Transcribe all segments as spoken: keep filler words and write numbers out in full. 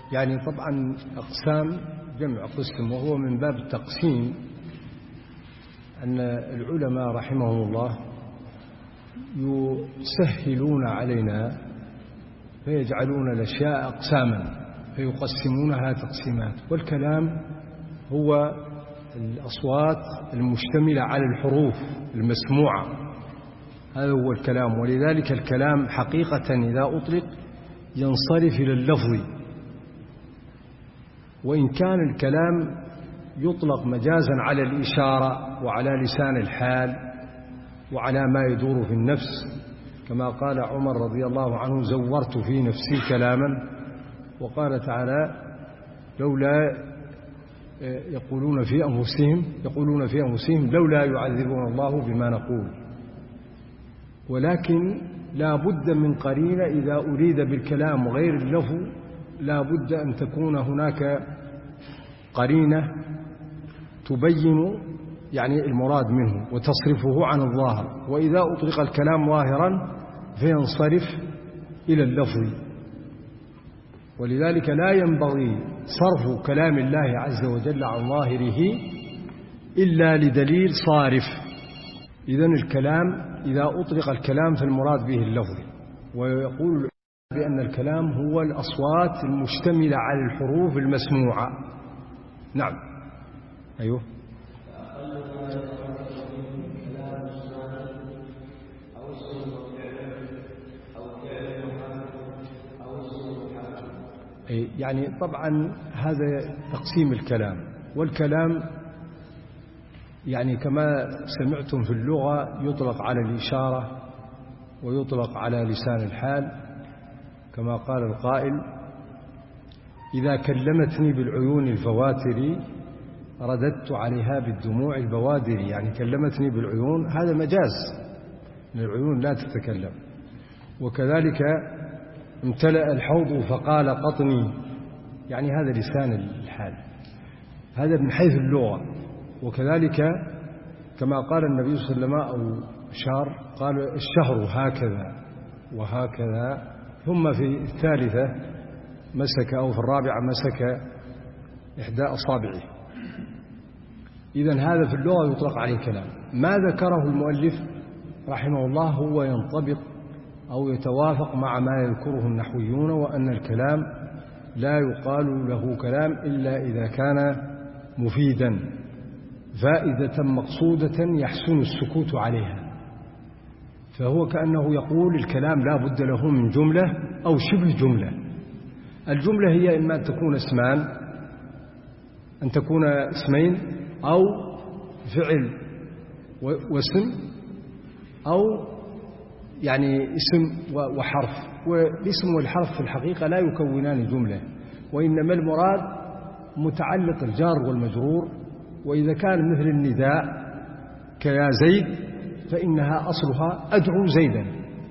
يعني طبعا أقسام جمع قسم، وهو من باب التقسيم أن العلماء رحمهم الله يسهلون علينا فيجعلون الأشياء أقساما فيقسمونها تقسيمات. والكلام هو الأصوات المشتملة على الحروف المسموعة، هذا هو الكلام. ولذلك الكلام حقيقة إذا أطلق ينصرف إلى اللفظ، وإن كان الكلام يطلق مجازا على الإشارة وعلى لسان الحال وعلى ما يدور في النفس، كما قال عمر رضي الله عنه: زورت في نفسي كلاما. وقال تعالى: لولا يقولون في أنفسهم يقولون في أنفسهم لولا يعذبون الله بما نقول. ولكن لا بد من قرينة إذا أريد بالكلام غير اللفظ، لا بد أن تكون هناك قرينة تبين يعني المراد منه وتصرفه عن الظاهر. وإذا أطلق الكلام ظاهرا فينصرف إلى اللفظ. ولذلك لا ينبغي صرف كلام الله عز وجل عن ظاهره إلا لدليل صارف. إذن الكلام إذا أطلق الكلام فالمراد به اللفظ. ويقول بأن الكلام هو الأصوات المشتملة على الحروف المسموعة. نعم. أيوه. يعني طبعا هذا تقسيم الكلام. والكلام يعني كما سمعتم في اللغة يطلق على الإشارة ويطلق على لسان الحال، كما قال القائل: إذا كلمتني بالعيون الفواتر رددت عليها بالدموع البوادر. يعني كلمتني بالعيون هذا مجاز، العيون لا تتكلم. وكذلك امتلأ الحوض فقال قطني، يعني هذا لسان الحال، هذا من حيث اللغة. وكذلك كما قال النبي صلى الله عليه وسلم أو أشار قال: الشهر هكذا وهكذا، ثم في الثالثة مسك أو في الرابعة مسك إحدى أصابعه. إذن هذا في اللغة يطلق عليه كلام. ما ذكره المؤلف رحمه الله هو ينطبق أو يتوافق مع ما يذكره النحويون، وأن الكلام لا يقال له كلام إلا إذا كان مفيدا، فائدة مقصودة يحسن السكوت عليها. فهو كأنه يقول الكلام لا بد له من جملة أو شبه جملة. الجملة هي إما أن تكون اسمان، أن تكون اسمين، أو فعل واسم، أو يعني اسم وحرف. والاسم والحرف في الحقيقة لا يكونان جملة، وإنما المراد متعلق الجار والمجرور. وإذا كان مثل النداء كيا زيد فإنها أصلها أدعو زيدا.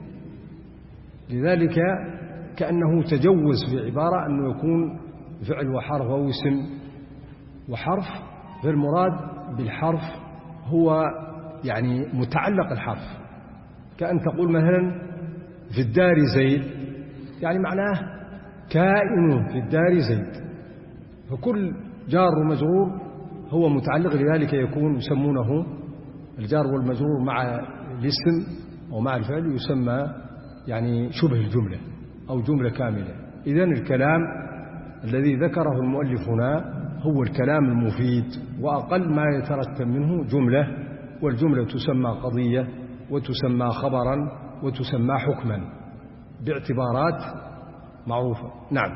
لذلك كأنه تجوز في عبارة أنه يكون فعل وحرف أو اسم وحرف، فالمراد بالحرف هو يعني متعلق الحرف. كأن تقول مثلا في الدار زيد، يعني معناه كائن في الدار زيد. فكل جار ومجرور هو متعلق، لذلك يكون يسمونه الجار والمجرور مع الاسم أو مع الفعل يسمى يعني شبه الجملة أو جملة كاملة. إذن الكلام الذي ذكره المؤلف هنا هو الكلام المفيد، وأقل ما يترتب منه جملة، والجملة تسمى قضية وتسمى خبرا وتسمى حكما باعتبارات معروفة. نعم.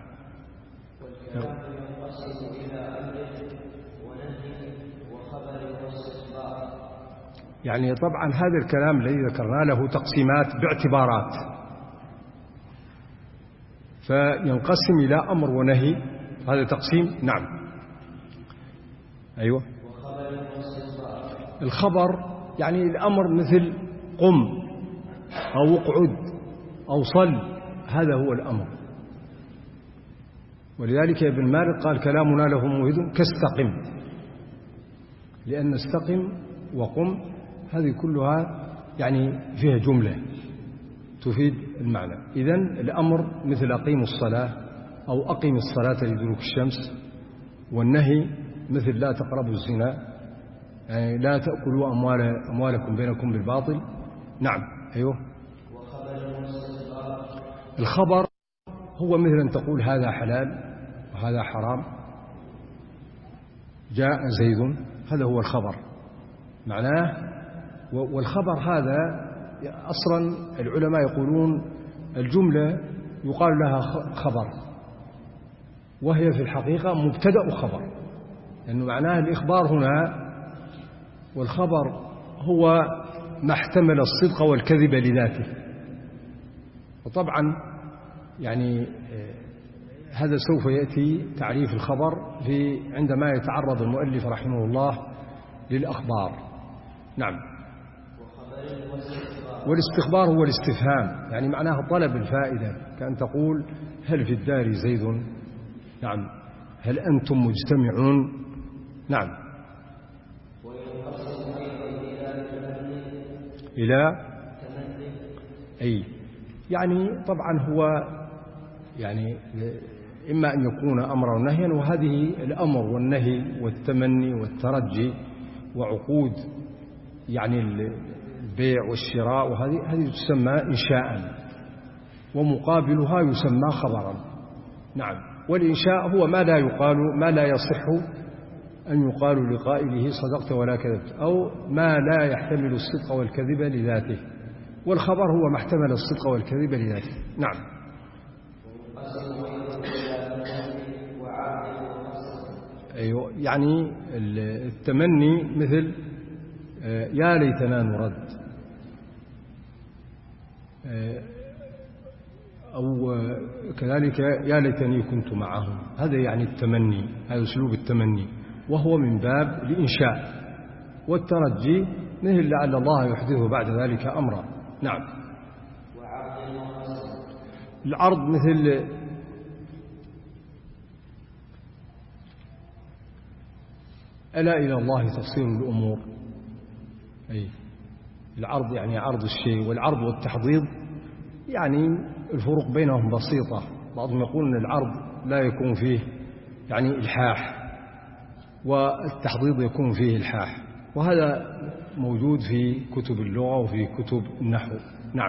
يعني طبعا هذا الكلام الذي ذكرنا له تقسيمات باعتبارات، فينقسم إلى أمر ونهي، هذا تقسيم. نعم. أيوة. الخبر يعني الأمر مثل قم أو اقعد أو صل، هذا هو الأمر. ولذلك ابن مالك قال: كلامنا له موعد كاستقم، لأن استقم وقم هذه كلها يعني فيها جملة تفيد المعنى. إذن الأمر مثل أقيموا الصلاة أو أقم الصلاة لدلوك الشمس، والنهي مثل لا تقربوا الزنا، يعني لا تأكلوا أموال أموالكم بينكم بالباطل. نعم. أيوه. الخبر هو مثل أن تقول هذا حلال وهذا حرام، جاء زيد، هذا هو الخبر معناه. والخبر هذا أصلا العلماء يقولون الجملة يقال لها خبر، وهي في الحقيقة مبتدأ خبر، لأنه معناه الإخبار هنا، والخبر هو ما احتمل الصدق والكذب لذاته. وطبعا يعني هذا سوف يأتي تعريف الخبر في عندما يتعرض المؤلف رحمه الله للأخبار. نعم. والاستخبار هو الاستفهام، يعني معناه طلب الفائدة، كأن تقول هل في الدار زيد؟ نعم. هل أنتم مجتمعون؟ نعم. إلى أي يعني طبعا هو يعني إما أن يكون أمرا ونهيا، وهذه الأمر والنهي والتمني والترجي وعقود يعني البيع والشراء، وهذه هذه تسمى إنشاء، ومقابلها يسمى خبرا. نعم. والإنشاء هو ما لا يقال، ما لا يصح أن يقال لقائله صدقت ولا كذبت، أو ما لا يحتمل الصدق والكذب لذاته. والخبر هو ما احتمل الصدق والكذب لذاته. نعم. أيوة، يعني التمني مثل يا ليتنا نرد، أو كذلك يا ليتني كنت معهم، هذا يعني التمني، هذا أسلوب التمني، وهو من باب الإنشاء. والترجي مثل لعل الله يحدثه بعد ذلك أمرا. نعم. العرض مثل ألا إلى الله تصير الأمور، أي العرض يعني عرض الشيء، والعرض والتحضيض يعني الفروق بينهم بسيطة. بعضهم يقول أن العرض لا يكون فيه يعني إلحاح، والتحضيض يكون فيه إلحاح، وهذا موجود في كتب اللغة وفي كتب النحو. نعم.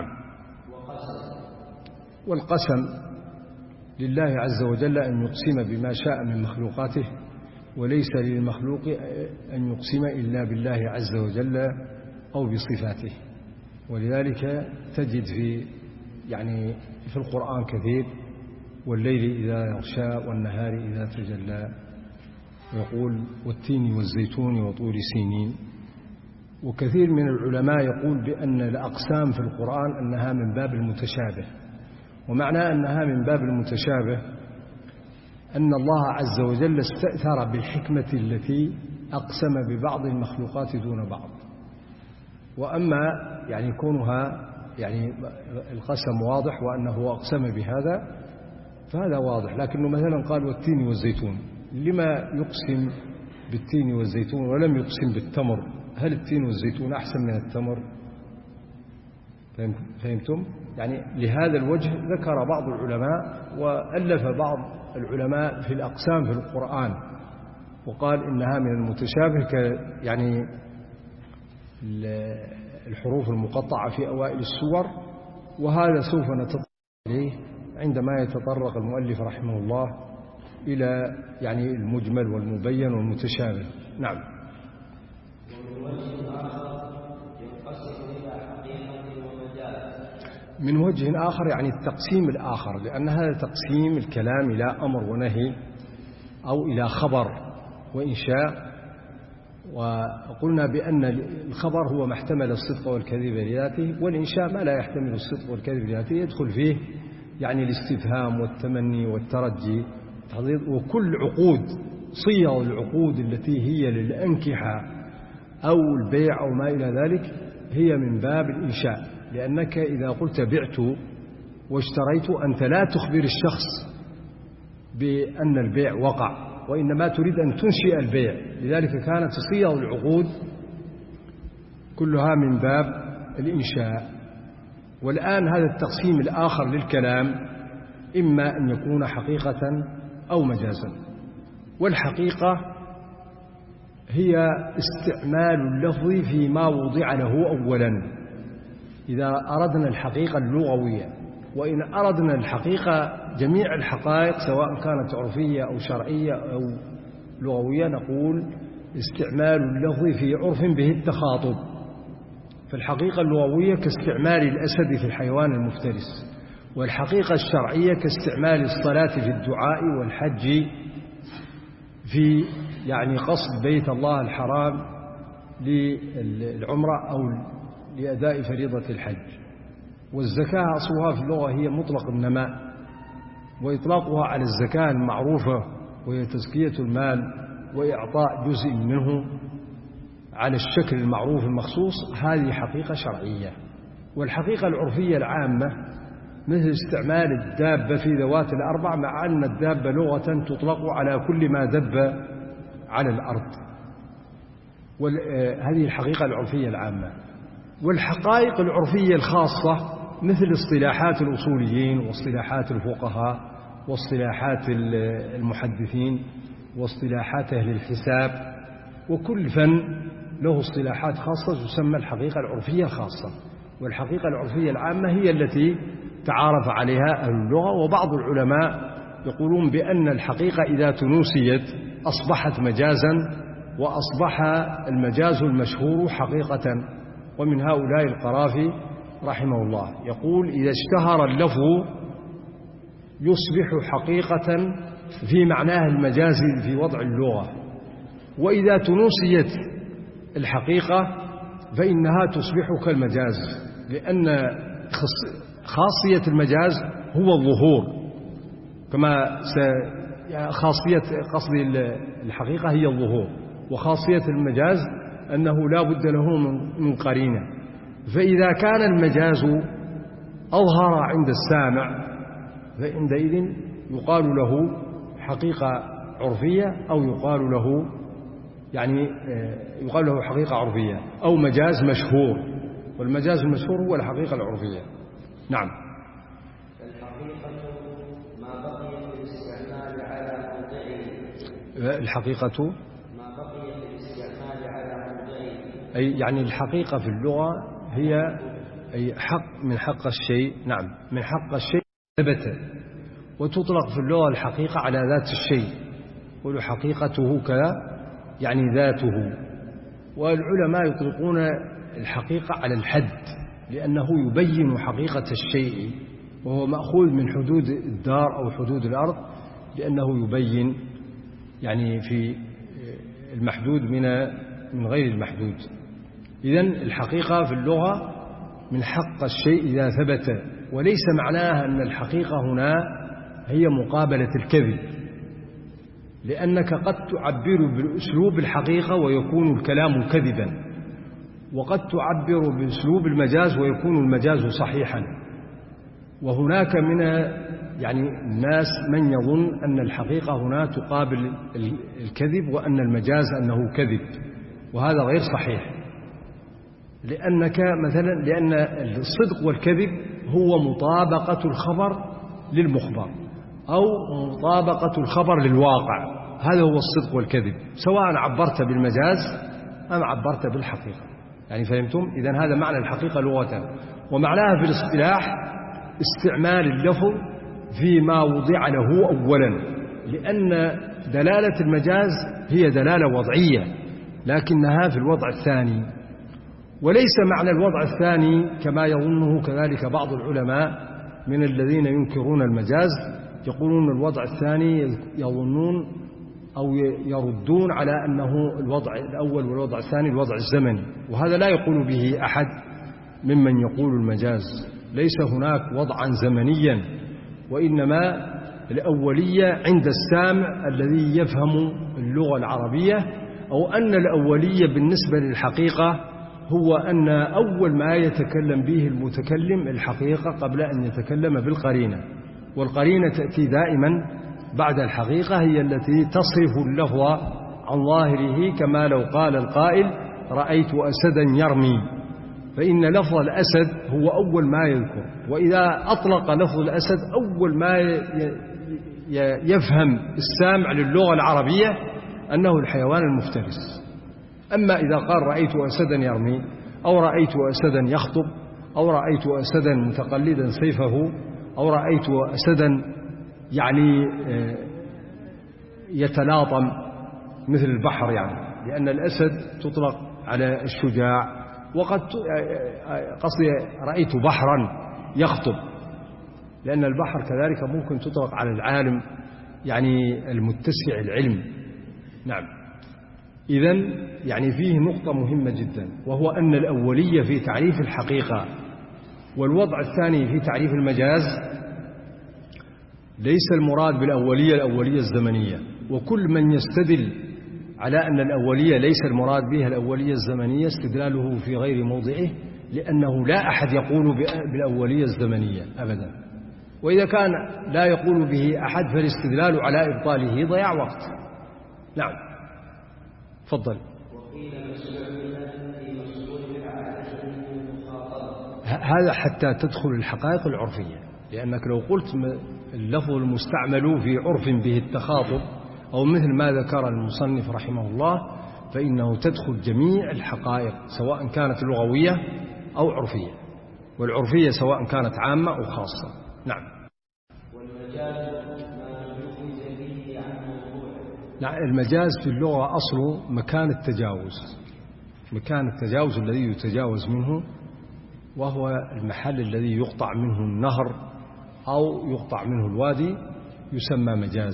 والقسم لله عز وجل أن يقسم بما شاء من مخلوقاته، وليس للمخلوق أن يقسم إلا بالله عز وجل أو بصفاته. ولذلك تجد في يعني في القرآن كثير والليل إذا يغشى والنهار إذا تجلى، ويقول والتين والزيتون وطور سينين. وكثير من العلماء يقول بأن الأقسام في القرآن أنها من باب المتشابه، ومعنى أنها من باب المتشابه أن الله عز وجل استأثر بالحكمة التي أقسم ببعض المخلوقات دون بعض. وأما يعني كونها يعني القسم واضح وأنه أقسم بهذا فهذا واضح، لكنه مثلا قال والتين والزيتون، لما يقسم بالتين والزيتون ولم يقسم بالتمر؟ هل التين والزيتون أحسن من التمر؟ فهمتم؟ يعني لهذا الوجه ذكر بعض العلماء وألف بعض العلماء في الأقسام في القرآن، وقال إنها من المتشابه ك يعني الحروف المقطعة في أوائل السور، وهذا سوف نتطرق إليه عندما يتطرق المؤلف رحمه الله إلى يعني المجمل والمبين والمتشابه. نعم. من وجه آخر يعني التقسيم الآخر، لأن هذا تقسيم الكلام إلى أمر ونهي أو إلى خبر وإنشاء. وقلنا بأن الخبر هو ما احتمل الصدق والكذب لذاته، والإنشاء ما لا يحتمل الصدق والكذب لذاته، يدخل فيه يعني الاستفهام والتمني والترجي وكل عقود صيغ العقود التي هي للأنكحة أو البيع أو ما إلى ذلك هي من باب الإنشاء، لأنك إذا قلت بعت واشتريت أنت لا تخبر الشخص بأن البيع وقع، وإنما تريد أن تنشئ البيع، لذلك كانت صيغ العقود كلها من باب الإنشاء. والآن هذا التقسيم الآخر للكلام إما أن يكون حقيقة أو مجازا. والحقيقة هي استعمال اللفظ فيما وضع له أولا إذا أردنا الحقيقة اللغوية. وإن أردنا الحقيقة جميع الحقائق سواء كانت عرفية أو شرعية أو لغوية نقول استعمال اللفظ في عرف به التخاطب. فالحقيقة اللغوية كاستعمال الأسد في الحيوان المفترس، والحقيقة الشرعية كاستعمال الصلاة في الدعاء والحج في يعني قصد بيت الله الحرام للعمرة أو لأداء فريضة الحج. والزكاة أصلها في اللغة هي مطلق النماء، وإطلاقها على الزكاة المعروفة وهي تزكية المال وإعطاء جزء منه على الشكل المعروف المخصوص، هذه حقيقة شرعية. والحقيقة العرفية العامة مثل استعمال الدابة في ذوات الأربع، مع أن الدابة لغة تطلق على كل ما دب على الأرض، وهذه الحقيقة العرفية العامة. والحقائق العرفية الخاصة مثل اصطلاحات الأصوليين واصطلاحات الفقهاء واصطلاحات المحدثين واصطلاحات أهل الحساب، وكل فن له اصطلاحات خاصة تسمى الحقيقة العرفية الخاصة. والحقيقة العرفية العامة هي التي تعارف عليها أهل اللغة. وبعض العلماء يقولون بأن الحقيقة إذا تنوسيت أصبحت مجازا، وأصبح المجاز المشهور حقيقة. ومن هؤلاء القرافي رحمه الله يقول إذا اشتهر اللفظ يصبح حقيقة في معناه المجازي في وضع اللغة، وإذا تنوسيت الحقيقة فإنها تصبح كالمجاز، لأن خاصية المجاز هو الظهور، كما خاصية قصد الحقيقة هي الظهور، وخاصية المجاز أنه لا بد له من قرينة. فإذا كان المجاز أظهر عند السامع فعندئذ يقال له حقيقة عرفية، أو يقال له يعني يقال له حقيقة عرفية أو مجاز مشهور. والمجاز المشهور هو الحقيقة العرفية. نعم. الحقيقة ما بقي في الاستعمال على موضعه. الحقيقة ما بقي في الاستعمال على موضعه، أي يعني الحقيقة في اللغة هي أي حق من حق الشيء. نعم، من حق الشيء ثبت. وتطلق في اللغة الحقيقة على ذات الشيء، يقول حقيقته كذا يعني ذاته. والعلماء يطلقون الحقيقة على الحد لأنه يبين حقيقة الشيء، وهو مأخوذ من حدود الدار أو حدود الأرض، لأنه يبين يعني في المحدود من من غير المحدود. إذن الحقيقة في اللغة من حق الشيء إذا ثبت، وليس معناها أن الحقيقة هنا هي مقابلة الكذب، لأنك قد تعبر بأسلوب الحقيقة ويكون الكلام كذبا، وقد تعبر بأسلوب المجاز ويكون المجاز صحيحا. وهناك من يعني الناس من يظن أن الحقيقة هنا تقابل الكذب، وأن المجاز أنه كذب، وهذا غير صحيح. لأنك مثلا لأن الصدق والكذب هو مطابقة الخبر للمخبر أو مطابقة الخبر للواقع، هذا هو الصدق والكذب، سواء عبرت بالمجاز أم عبرت بالحقيقة. يعني فهمتم؟ إذن هذا معنى الحقيقة لغة. ومعناها في الاصطلاح استعمال اللفظ فيما وضع له أولا، لأن دلالة المجاز هي دلالة وضعية لكنها في الوضع الثاني، وليس معنى الوضع الثاني كما يظنه كذلك بعض العلماء من الذين ينكرون المجاز، يقولون الوضع الثاني يظنون أو يردون على أنه الوضع الأول والوضع الثاني الوضع الزمني، وهذا لا يقول به أحد ممن يقول المجاز. ليس هناك وضعا زمنيا، وإنما الأولية عند السامع الذي يفهم اللغة العربية، أو أن الأولية بالنسبة للحقيقة هو أن أول ما يتكلم به المتكلم الحقيقة قبل أن يتكلم بالقرينة، والقرينة تأتي دائما بعد الحقيقة، هي التي تصرف اللفظ عن ظاهره، كما لو قال القائل رأيت أسدا يرمي، فإن لفظ الأسد هو أول ما يذكر، وإذا أطلق لفظ الأسد أول ما يفهم السامع للغة العربية أنه الحيوان المفترس. أما إذا قال رأيت أسدا يرمي، أو رأيت أسدا يخطب، أو رأيت أسدا متقلدا سيفه، أو رأيت أسدا يعني يتلاطم مثل البحر، يعني لأن الأسد تطلق على الشجاع، وقد قصدي رأيت بحرا يخطب، لأن البحر كذلك ممكن تطلق على العالم يعني المتسع العلم. نعم. إذن يعني فيه نقطة مهمة جدا، وهو أن الأولية في تعريف الحقيقة والوضع الثاني في تعريف المجاز ليس المراد بالأولية الأولية الزمنية. وكل من يستدل على أن الأولية ليس المراد بها الأولية الزمنية استدلاله في غير موضعه، لأنه لا أحد يقول بالأولية الزمنية أبدا، وإذا كان لا يقول به أحد فالاستدلال على إبطاله ضياع وقت. نعم، تفضل. هذا حتى تدخل الحقائق العرفية، لأنك لو قلت اللفظ المستعمل في عرف به التخاطب أو مثل ما ذكر المصنف رحمه الله، فإنه تدخل جميع الحقائق سواء كانت لغوية أو عرفية، والعرفية سواء كانت عامة أو خاصة. نعم. نعم، المجاز في اللغة أصله مكان التجاوز، مكان التجاوز الذي يتجاوز منه، وهو المحل الذي يقطع منه النهر أو يقطع منه الوادي، يسمى مجاز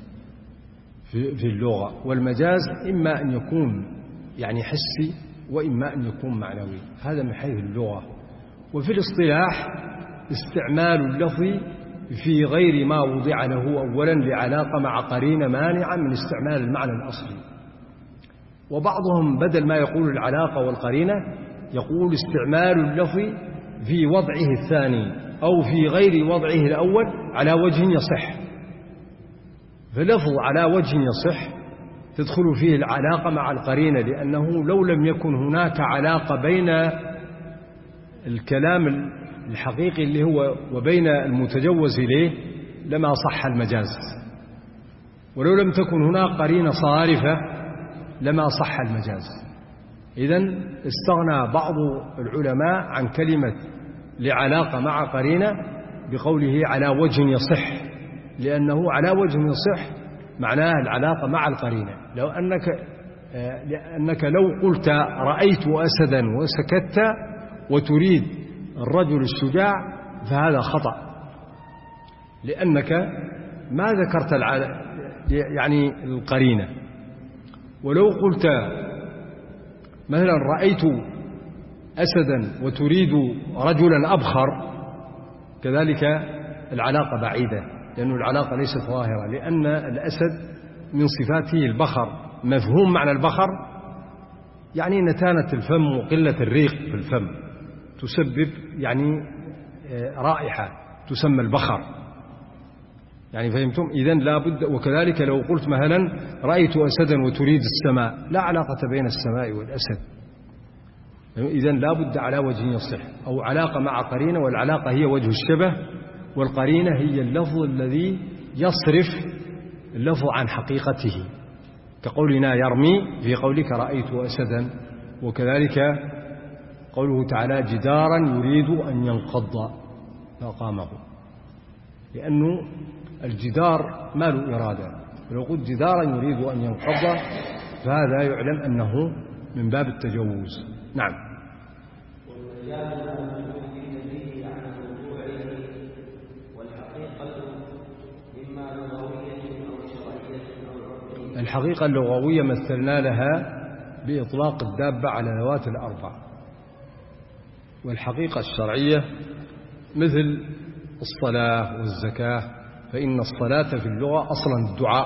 في اللغة. والمجاز إما أن يكون يعني حسي وإما أن يكون معنوي، هذا من حيث اللغة. وفي الاصطلاح استعمال اللفظ في غير ما وضع له أولا لعلاقة مع قرينة مانعة من استعمال المعنى الأصلي. وبعضهم بدل ما يقول العلاقة والقرينة يقول استعمال اللفظ في وضعه الثاني أو في غير وضعه الأول على وجه يصح. فلفظ على وجه يصح تدخل فيه العلاقة مع القرينة، لأنه لو لم يكن هناك علاقة بين الكلام الحقيقي اللي هو وبين المتجوز إليه لما صح المجاز، ولو لم تكن هناك قرينة صارفة لما صح المجاز. إذن استغنى بعض العلماء عن كلمة لعلاقة مع قرينة بقوله على وجه يصح، لأنه على وجه يصح معناه العلاقة مع القرينة. لو أنك لأنك لو قلت رأيت أسدا وسكت وتريد الرجل الشجاع فهذا خطأ، لأنك ما ذكرت يعني القرينة. ولو قلت مثلا رأيت أسدا وتريد رجلا أبخر كذلك العلاقة بعيدة، لأن العلاقة ليست ظاهرة، لأن الأسد من صفاته البخر. مفهوم معنى البخر يعني نتانة الفم وقلة الريق في الفم تسبب يعني رائحة تسمى البخر، يعني فهمتم؟ إذن لا بد. وكذلك لو قلت مثلا رأيت أسدا وتريد السماء، لا علاقة بين السماء والأسد، إذن لا بد على وجه يصح أو علاقة مع قرينة، والعلاقة هي وجه الشبه، والقرينة هي اللفظ الذي يصرف اللفظ عن حقيقته، كقولنا يرمي في قولك رأيت أسدا، وكذلك قوله تعالى جدارا يريد أن ينقض فأقامه، لأنه الجدار ما له إرادة. لو قلت جدارا يريد أن ينقض فهذا يعلم أنه من باب التجوز. نعم. الحقيقة اللغوية مثلنا لها بإطلاق الدابة على ذوات الأربع، والحقيقة الشرعية مثل الصلاة والزكاة، فإن الصلاة في اللغة أصلا الدعاء،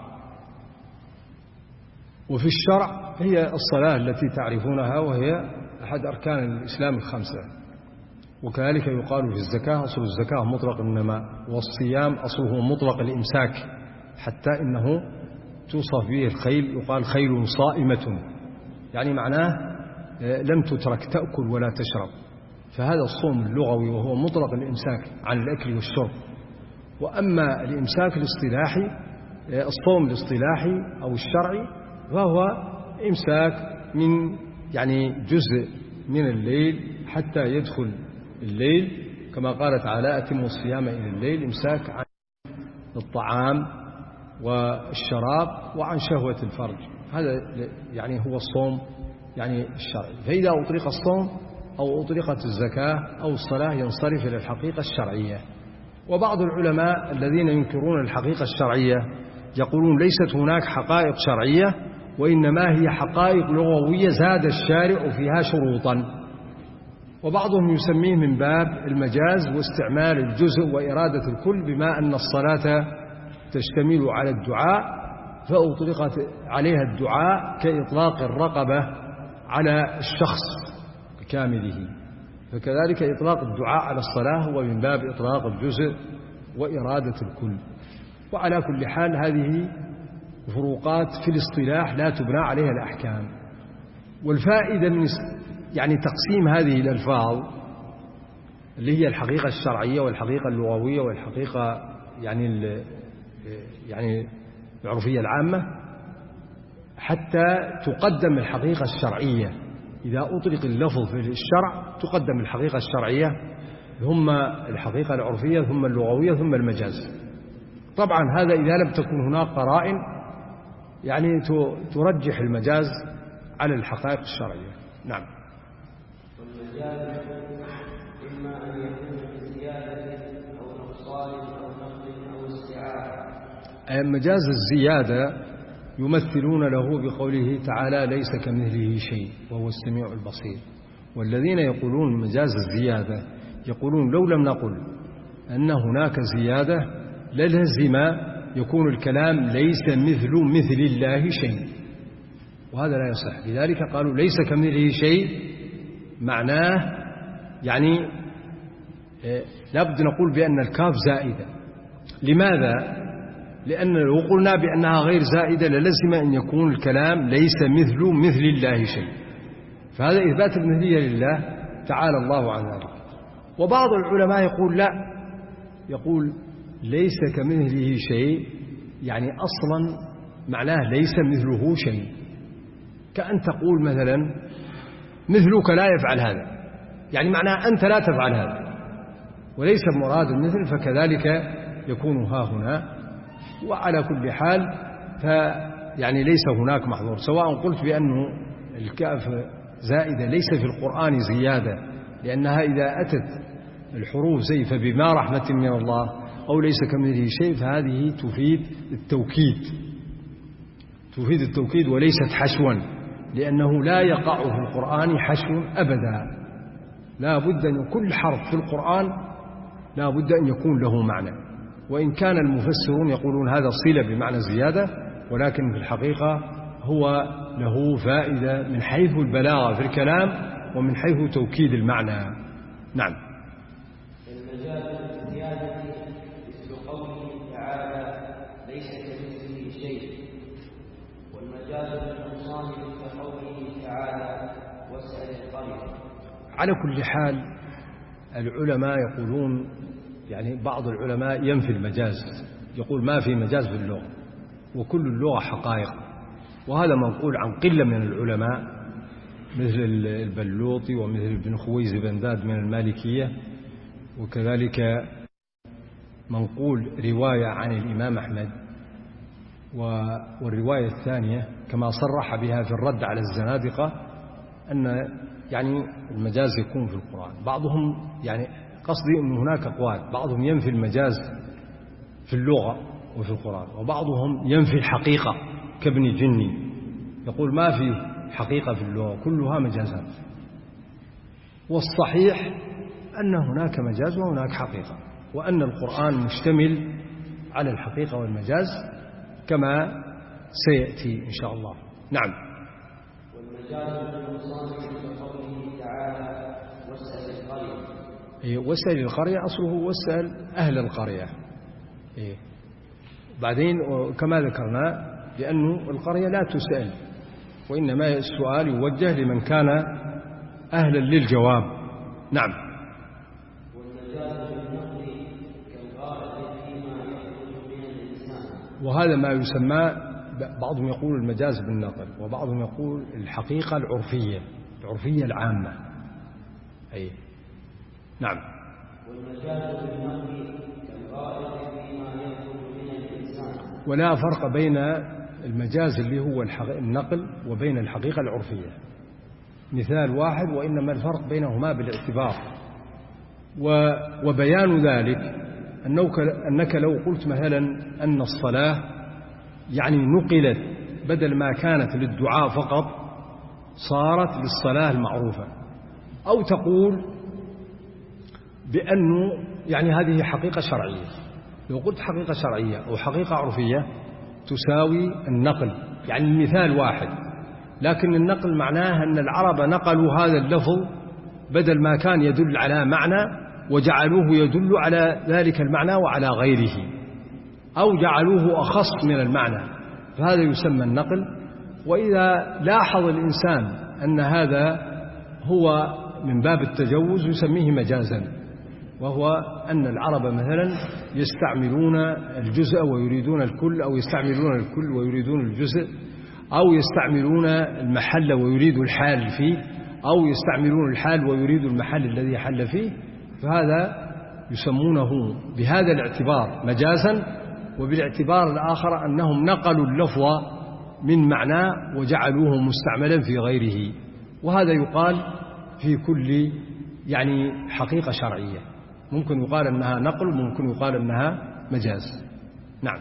وفي الشرع هي الصلاة التي تعرفونها وهي أحد أركان الإسلام الخمسة. وكذلك يقال في الزكاة أصل الزكاة مطلق النماء، والصيام أصله مطلق الإمساك، حتى إنه توصف به الخيل يقال خيل صائمة، يعني معناه لم تترك تأكل ولا تشرب، فهذا الصوم اللغوي وهو مطلق الإمساك عن الأكل والشرب. وأما الإمساك الاصطلاحي، الصوم الاصطلاحي أو الشرعي، فهو إمساك من يعني جزء من الليل حتى يدخل الليل، كما قال تعالى: أتموا الصيام إلى الليل، إمساك عن الطعام والشراب وعن شهوة الفرج. هذا يعني هو الصوم يعني الشرعي. فإذا أطلق الصوم أو أطلقت الزكاة أو الصلاة ينصرف إلى الحقيقة الشرعية. وبعض العلماء الذين ينكرون الحقيقة الشرعية يقولون ليست هناك حقائق شرعية، وإنما هي حقائق لغوية زاد الشارع فيها شروطا. وبعضهم يسميه من باب المجاز واستعمال الجزء وإرادة الكل، بما أن الصلاة تشتمل على الدعاء فأطلقت عليها الدعاء كإطلاق الرقبة على الشخص بكامله، فكذلك إطلاق الدعاء على الصلاة هو من باب إطلاق الجزء وإرادة الكل. وعلى كل حال هذه فروقات في الاصطلاح لا تبنى عليها الأحكام. والفائدة من يعني تقسيم هذه الألفاظ اللي هي الحقيقة الشرعية والحقيقة اللغوية والحقيقة يعني يعني العرفية العامة، حتى تقدم الحقيقة الشرعية. إذا أطلق اللفظ في الشرع تقدم الحقيقة الشرعية، ثم الحقيقة العرفية، ثم اللغوية، ثم المجاز. طبعا هذا إذا لم تكن هناك قرائن يعني ترجح المجاز على الحقائق الشرعية. نعم. والمجاز إما أن يكون بزيادة أو نقصان أو نقل أو استعارة. مجاز الزيادة يمثلون له بقوله تعالى: ليس كمثله شيء وهو السميع البصير. والذين يقولون مجاز الزيادة يقولون لو لم نقل أن هناك زيادة للزم يكون الكلام ليس مثل مثل الله شيء، وهذا لا يصح. لذلك قالوا ليس كمثله شيء، معناه يعني لابد نقول بأن الكاف زائدة. لماذا؟ لأن لو قلنا بأنها غير زائدة للزم أن يكون الكلام ليس مثل مثل الله شيء، فهذا إثبات المثلية لله تعالى الله عن ذلك. وبعض العلماء يقول لا، يقول ليس كمثله شيء يعني أصلا معناه ليس مثله شيء، كأن تقول مثلا مثلك لا يفعل هذا، يعني معناه أنت لا تفعل هذا، وليس مراد المثل، فكذلك يكون ها هنا. وعلى كل حال فيعني ليس هناك محظور، سواء قلت بأنه الكاف زائدة ليس في القرآن زيادة لأنها إذا أتت الحروف زي فبما رحمة من الله أو ليس كمثله شيء، فهذه تفيد التوكيد، تفيد التوكيد وليست حشوا، لأنه لا يقع في القرآن حشو أبدا. لا بد أن كل حرف في القرآن لا بد أن يكون له معنى، وإن كان المفسرون يقولون هذا صلة بمعنى زيادة، ولكن في الحقيقة هو له فائدة من حيث البلاغة في الكلام ومن حيث توكيد المعنى. نعم. المجاز بالزيادة مثل قوله تعالى ليس كمثله شيء، والمجاز بالنقصان مثل قوله تعالى واسأل القرية. على كل حال العلماء يقولون يعني بعض العلماء ينفي المجاز، يقول ما في مجاز في اللغة وكل اللغة حقائق، وهذا منقول عن قلة من العلماء مثل البلوطي ومثل ابن خويز بنداد من المالكية، وكذلك منقول رواية عن الإمام أحمد. والرواية الثانية كما صرح بها في الرد على الزنادقة أن يعني المجاز يكون في القرآن. بعضهم يعني قصدي أن هناك أقوال، بعضهم ينفي المجاز في اللغة وفي القرآن، وبعضهم ينفي الحقيقة كابن جني، يقول ما في حقيقة في اللغة كلها مجازات. والصحيح أن هناك مجاز وهناك حقيقة، وأن القرآن مشتمل على الحقيقة والمجاز كما سيأتي إن شاء الله. نعم. والمجاز بالنقصان مثل قوله تعالى واسأل القرية. إيه واسأل القرية أصله واسأل أهل القرية. إيه بعدين كما ذكرنا لأنه القرية لا تسأل، وإنما السؤال يوجه لمن كان أهلا للجواب. نعم. وهذا ما يسمى، بعضهم يقول المجاز بالنقل، وبعضهم يقول الحقيقة العرفية العرفية العامة. أي نعم. والمجاز بالنقل كالغائب فيما يخرج من الإنسان. ولا فرق بين المجاز اللي هو النقل وبين الحقيقة العرفية، مثال واحد، وإنما الفرق بينهما بالاعتبار. وبيان ذلك أنك لو قلت مثلا أن الصلاة يعني نقلت، بدل ما كانت للدعاء فقط صارت للصلاة المعروفة، أو تقول بأنه يعني هذه حقيقة شرعية. لو قلت حقيقة شرعية أو حقيقة عرفية تساوي النقل، يعني المثال واحد، لكن النقل معناه أن العرب نقلوا هذا اللفظ بدل ما كان يدل على معنى وجعلوه يدل على ذلك المعنى وعلى غيره، أو جعلوه أخص من المعنى، فهذا يسمى النقل. وإذا لاحظ الإنسان أن هذا هو من باب التجوز يسميه مجازا، وهو أن العرب مثلا يستعملون الجزء ويريدون الكل، أو يستعملون الكل ويريدون الجزء، أو يستعملون المحل ويريدوا الحال فيه، أو يستعملون الحال ويريدوا المحل الذي حل فيه، فهذا يسمونه بهذا الاعتبار مجازا. وبالاعتبار الآخر أنهم نقلوا اللفظ من معنى وجعلوه مستعملا في غيره، وهذا يقال في كل يعني حقيقة شرعية، ممكن يقال أنها نقل وممكن يقال أنها مجاز. نعم.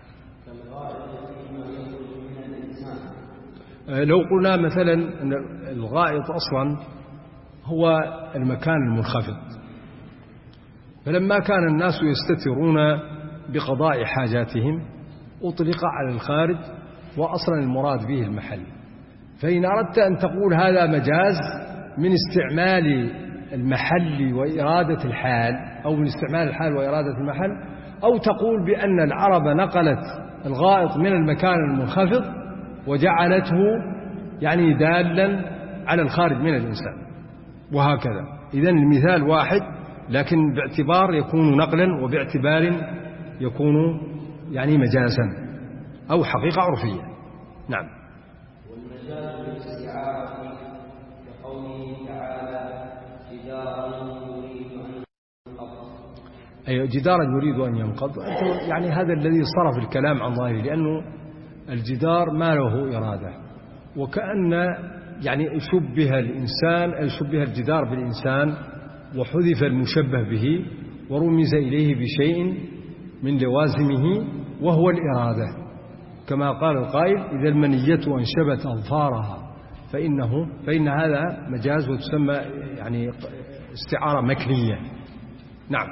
لو قلنا مثلا أن الغائط أصلا هو المكان المنخفض، فلما كان الناس يستترون بقضاء حاجاتهم أطلق على الخارج، وأصلا المراد به المحل. فإن أردت أن تقول هذا مجاز من استعمال المحل وإرادة الحال، أو من استعمال الحال وإرادة المحل، أو تقول بأن العرب نقلت الغائط من المكان المنخفض وجعلته يعني دالا على الخارج من الإنسان، وهكذا. إذن المثال واحد، لكن باعتبار يكون نقلا، وباعتبار يكون يعني مجازا أو حقيقة عرفية. نعم. والمجاز بالاستعارة كقوله تعالى جدارا يريد أن ينقض. أي جدارا يريد أن ينقض، يعني هذا الذي صرف الكلام عن ظاهره، لأنه الجدار ما له إرادة، وكأن يعني شبه الإنسان، شبه الجدار بالإنسان وحذف المشبه به ورمز إليه بشيء من لوازمه وهو الإرادة، كما قال القائل إذا المنية أنشبت أظفارها فإنه فإن هذا مجاز، وتسمى يعني استعارة مكنية. نعم.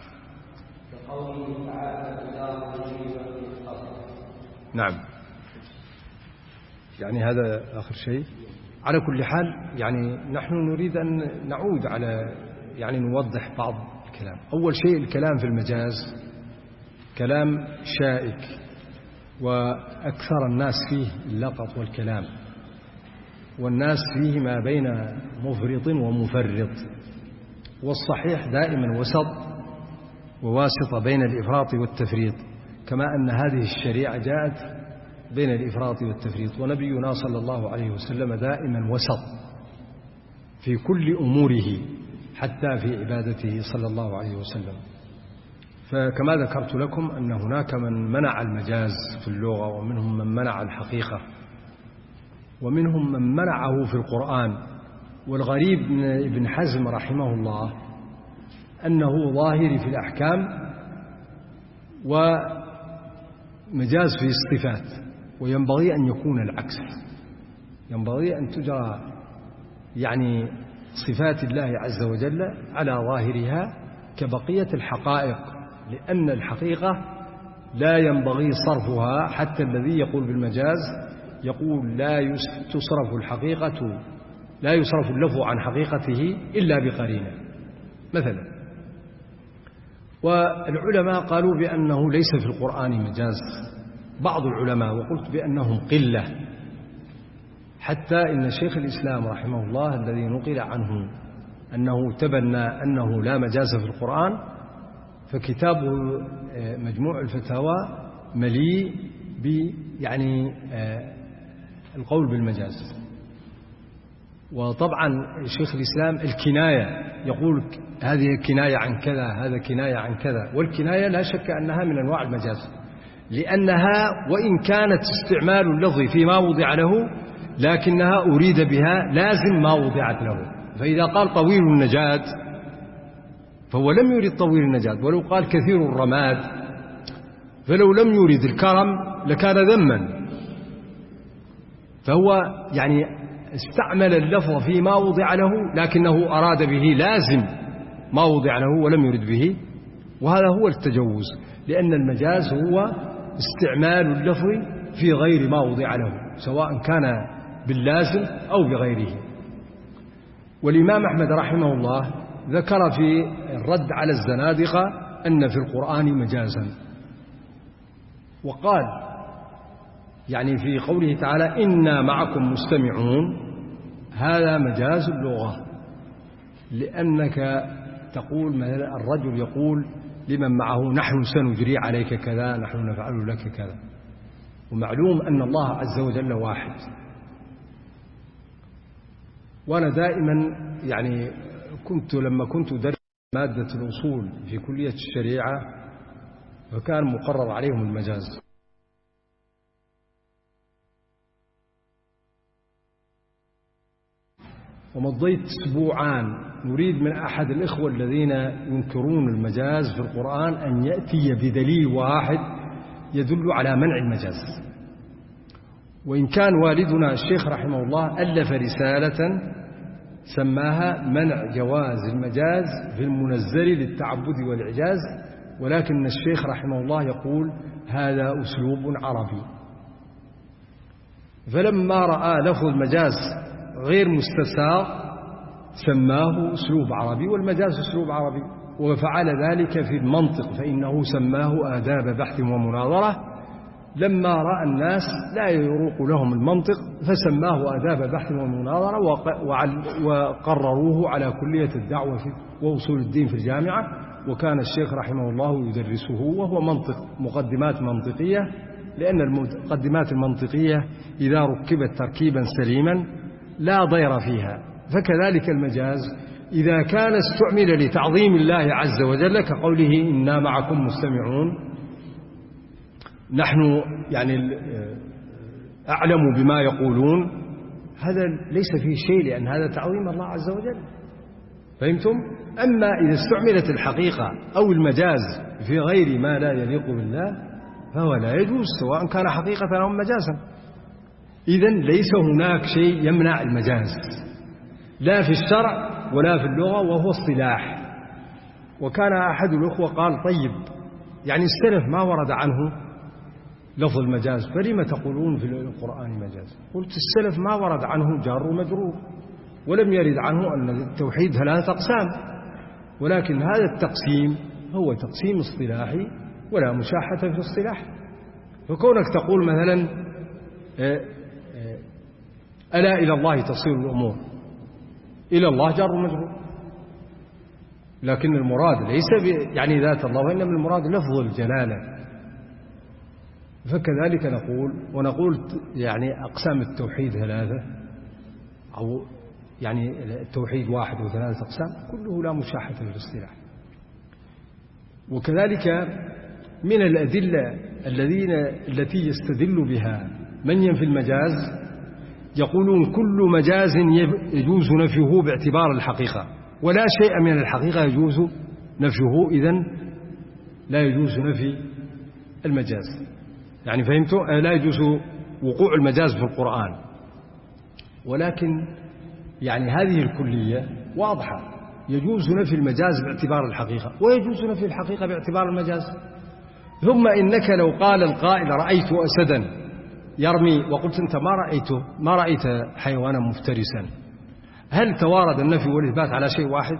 نعم، يعني هذا آخر شيء. على كل حال يعني نحن نريد أن نعود على يعني نوضح بعض الكلام. أول شيء الكلام في المجاز كلام شائك، وأكثر الناس فيه اللقط والكلام، والناس فيه ما بين مفرط ومفرط، والصحيح دائما وسط وواسطة بين الإفراط والتفريط، كما أن هذه الشريعة جاءت بين الإفراط والتفريط، ونبينا صلى الله عليه وسلم دائما وسط في كل أموره حتى في عبادته صلى الله عليه وسلم. فكما ذكرت لكم أن هناك من منع المجاز في اللغة، ومنهم من منع الحقيقة، ومنهم من منعه في القرآن. والغريب من ابن حزم رحمه الله أنه ظاهري في الأحكام ومجاز في الصفات، وينبغي أن يكون العكس، ينبغي أن تجرى يعني صفات الله عز وجل على ظاهرها كبقية الحقائق، لأن الحقيقة لا ينبغي صرفها. حتى الذي يقول بالمجاز يقول لا تصرف الحقيقة، لا يصرف اللفظ عن حقيقته إلا بقرينة مثلا. والعلماء قالوا بأنه ليس في القرآن مجاز، بعض العلماء، وقلت بأنهم قلة، حتى إن شيخ الإسلام رحمه الله الذي نقل عنه أنه تبنى أنه لا مجاز في القرآن، فكتابه مجموع الفتاوى مليء ب يعني القول بالمجاز. وطبعا شيخ الإسلام الكناية يقول هذه كناية عن كذا، هذا كناية عن كذا، والكناية لا شك أنها من أنواع المجاز، لأنها وإن كانت استعمال اللفظ فيما وضع له لكنها أريد بها لازم ما وضعت له. فإذا قال طويل النجاد فهو لم يرد طويل النجاد، ولو قال كثير الرماد فلو لم يرد الكرم لكان ذما. فهو يعني استعمل اللفظ فيما وضع له لكنه أراد به لازم ما وضع له ولم يرد به، وهذا هو التجوز، لأن المجاز هو استعمال اللفظ في غير ما وضع له سواء كان باللازم أو بغيره. والإمام أحمد رحمه الله ذكر في الرد على الزنادقة أن في القرآن مجازا، وقال يعني في قوله تعالى إنا معكم مستمعون هذا مجاز اللغة، لأنك تقول مثلا الرجل يقول لمن معه نحن سنجري عليك كذا، نحن نفعل لك كذا، ومعلوم أن الله عز وجل واحد. وأنا دائما يعني كنت لما كنت أدرس مادة الأصول في كلية الشريعة فكان مقرر عليهم المجاز، ومضيت أسبوعان نريد من أحد الإخوة الذين ينكرون المجاز في القرآن أن يأتي بدليل واحد يدل على منع المجاز. وإن كان والدنا الشيخ رحمه الله ألف رسالة سماها منع جواز المجاز في المنزل للتعبد والإعجاز، ولكن الشيخ رحمه الله يقول هذا أسلوب عربي. فلما رأى لفظ المجاز غير مستساغ سماه أسلوب عربي، والمجاز أسلوب عربي، وفعل ذلك في المنطق فإنه سماه آداب بحث ومناظرة. لما رأى الناس لا يروق لهم المنطق فسماه آداب بحث ومناظرة، وقرروه على كلية الدعوة وأصول الدين في الجامعة. وكان الشيخ رحمه الله يدرسه وهو منطق، مقدمات منطقية، لأن المقدمات المنطقية إذا ركبت تركيبا سليما لا ضير فيها. فكذلك المجاز إذا كان استعمل لتعظيم الله عز وجل كقوله إنا معكم مستمعون، نحن يعني أعلم بما يقولون، هذا ليس فيه شيء لأن هذا تعظيم الله عز وجل. فهمتم؟ أما إذا استعملت الحقيقة أو المجاز في غير ما لا يليق بالله فهو لا يجوز سواء كان حقيقة أو مجازا. إذن ليس هناك شيء يمنع المجاز لا في الشرع ولا في اللغة، وهو اصطلاح. وكان أحد الأخوة قال طيب يعني السلف ما ورد عنه لفظ المجاز فلما تقولون في القرآن مجاز؟ قلت السلف ما ورد عنه جار ومجرور، ولم يرد عنه أن التوحيد ثلاثة أقسام، ولكن هذا التقسيم هو تقسيم اصطلاحي ولا مشاحة في الاصطلاح. فكونك تقول مثلا ألا إلى الله تصير الأمور، إلى الله جار ومجرور، لكن المراد ليس يعني ذات الله، وإنما المراد لفظ الجلالة. فكذلك نقول، ونقول يعني أقسام التوحيد ثلاثة، أو يعني التوحيد واحد وثلاثة أقسام، كله لا مشاحة في الاصطلاح. وكذلك من الأدلة الذين التي يستدل بها من ينفي المجاز يقولون كل مجاز يجوز نفيه باعتبار الحقيقة، ولا شيء من الحقيقة يجوز نفيه، إذن لا يجوز نفي المجاز. يعني فهمتوا؟ لا يجوز وقوع المجاز في القرآن. ولكن يعني هذه الكلية واضحة، يجوز نفي المجاز باعتبار الحقيقة، ويجوز نفي الحقيقة باعتبار المجاز. ثم إنك لو قال القائل رأيت أسدا يرمي، وقلت أنت ما رأيته ما رأيت حيوانا مفترسا، هل توارد النفي والإثبات على شيء واحد؟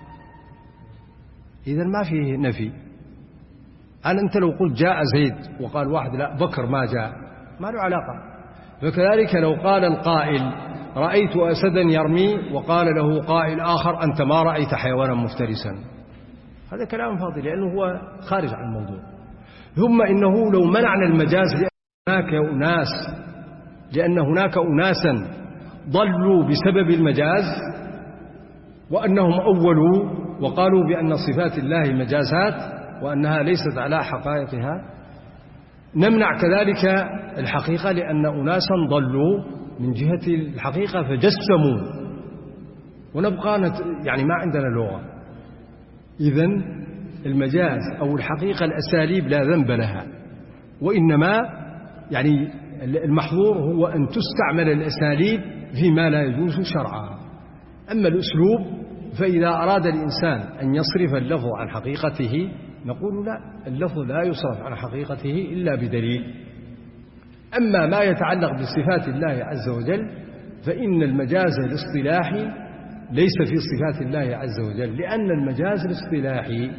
إذن ما فيه نفي. هل أنت لو قلت جاء زيد وقال واحد لا بكر ما جاء، ما له علاقة. فكذلك لو قال القائل رأيت أسدا يرمي وقال له قائل آخر أنت ما رأيت حيوانا مفترسا، هذا كلام فاضي لأنه هو خارج عن الموضوع. ثم إنه لو منعنا المجاز لأن هناك أناس لأن هناك أناسا ضلوا بسبب المجاز وأنهم أولوا وقالوا بأن صفات الله مجازات وأنها ليست على حقائقها، نمنع كذلك الحقيقة لأن أناسا ضلوا من جهة الحقيقة فجسموا ونبقى نت... يعني ما عندنا لغة. إذن المجاز أو الحقيقة الأساليب لا ذنب لها، وإنما يعني المحظور هو أن تستعمل الأساليب فيما لا يجوز شرعا. أما الأسلوب فإذا أراد الإنسان أن يصرف اللفظ عن حقيقته نقول لا، اللفظ لا يصرف عن حقيقته إلا بدليل. أما ما يتعلق بصفات الله عز وجل فإن المجاز الاصطلاحي ليس في صفات الله عز وجل، لأن المجاز الاصطلاحي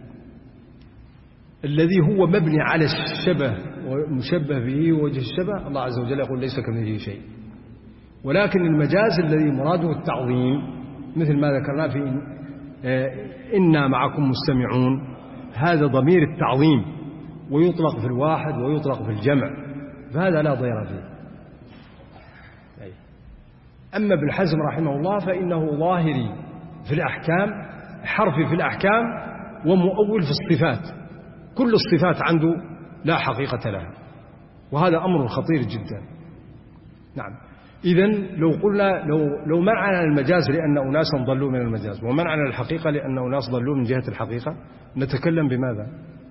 الذي هو مبني على الشبه ومشبه به ووجه الشبه الله عز وجل يقول ليس كمثله شيء. ولكن المجاز الذي مراده التعظيم مثل ما ذكرنا في إنا معكم مستمعون، هذا ضمير التعظيم ويطلق في الواحد ويطلق في الجمع، فهذا لا ضير فيه. أما ابن حزم رحمه الله فإنه ظاهري في الأحكام، حرفي في الأحكام، ومؤول في الصفات، كل الصفات عنده لا حقيقة لها، وهذا أمر خطير جدا. نعم. إذن لو قلنا لو لو منعنا المجاز لأن أناسا ضلوا من المجاز ومنعنا الحقيقة لأن أناس ضلوا من جهة الحقيقة نتكلم بماذا؟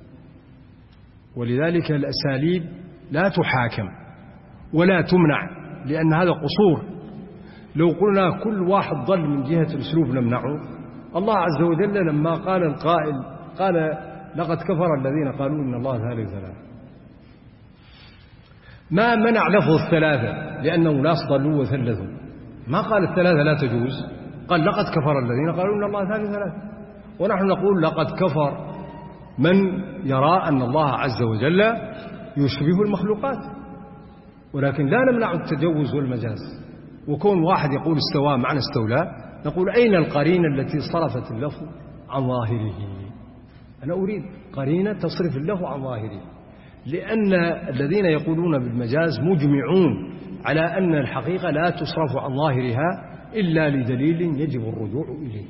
ولذلك الأساليب لا تحاكم ولا تمنع لأن هذا قصور. لو قلنا كل واحد ضل من جهة الأسلوب نمنعه، الله عز وجل لما قال القائل قال لقد كفر الذين قالوا إن الله ثالث ثلاثة، ما منع لفظ الثلاثة لأنه ناس ضلوا وثلثوا، ما قال الثلاثة لا تجوز، قال لقد كفر الذين قالوا إن الله ثالث ثلاثة. ونحن نقول لقد كفر من يرى أن الله عز وجل يشبه المخلوقات، ولكن لا نمنع التجوز والمجاز. وكون واحد يقول استوى معنى استولى نقول أين القرينة التي صرفت اللفظ عن ظاهره؟ أنا أريد قرينة تصرف اللفظ عن ظاهره، لأن الذين يقولون بالمجاز مجمعون على أن الحقيقة لا تصرف عن ظاهرها إلا لدليل يجب الرجوع إليه.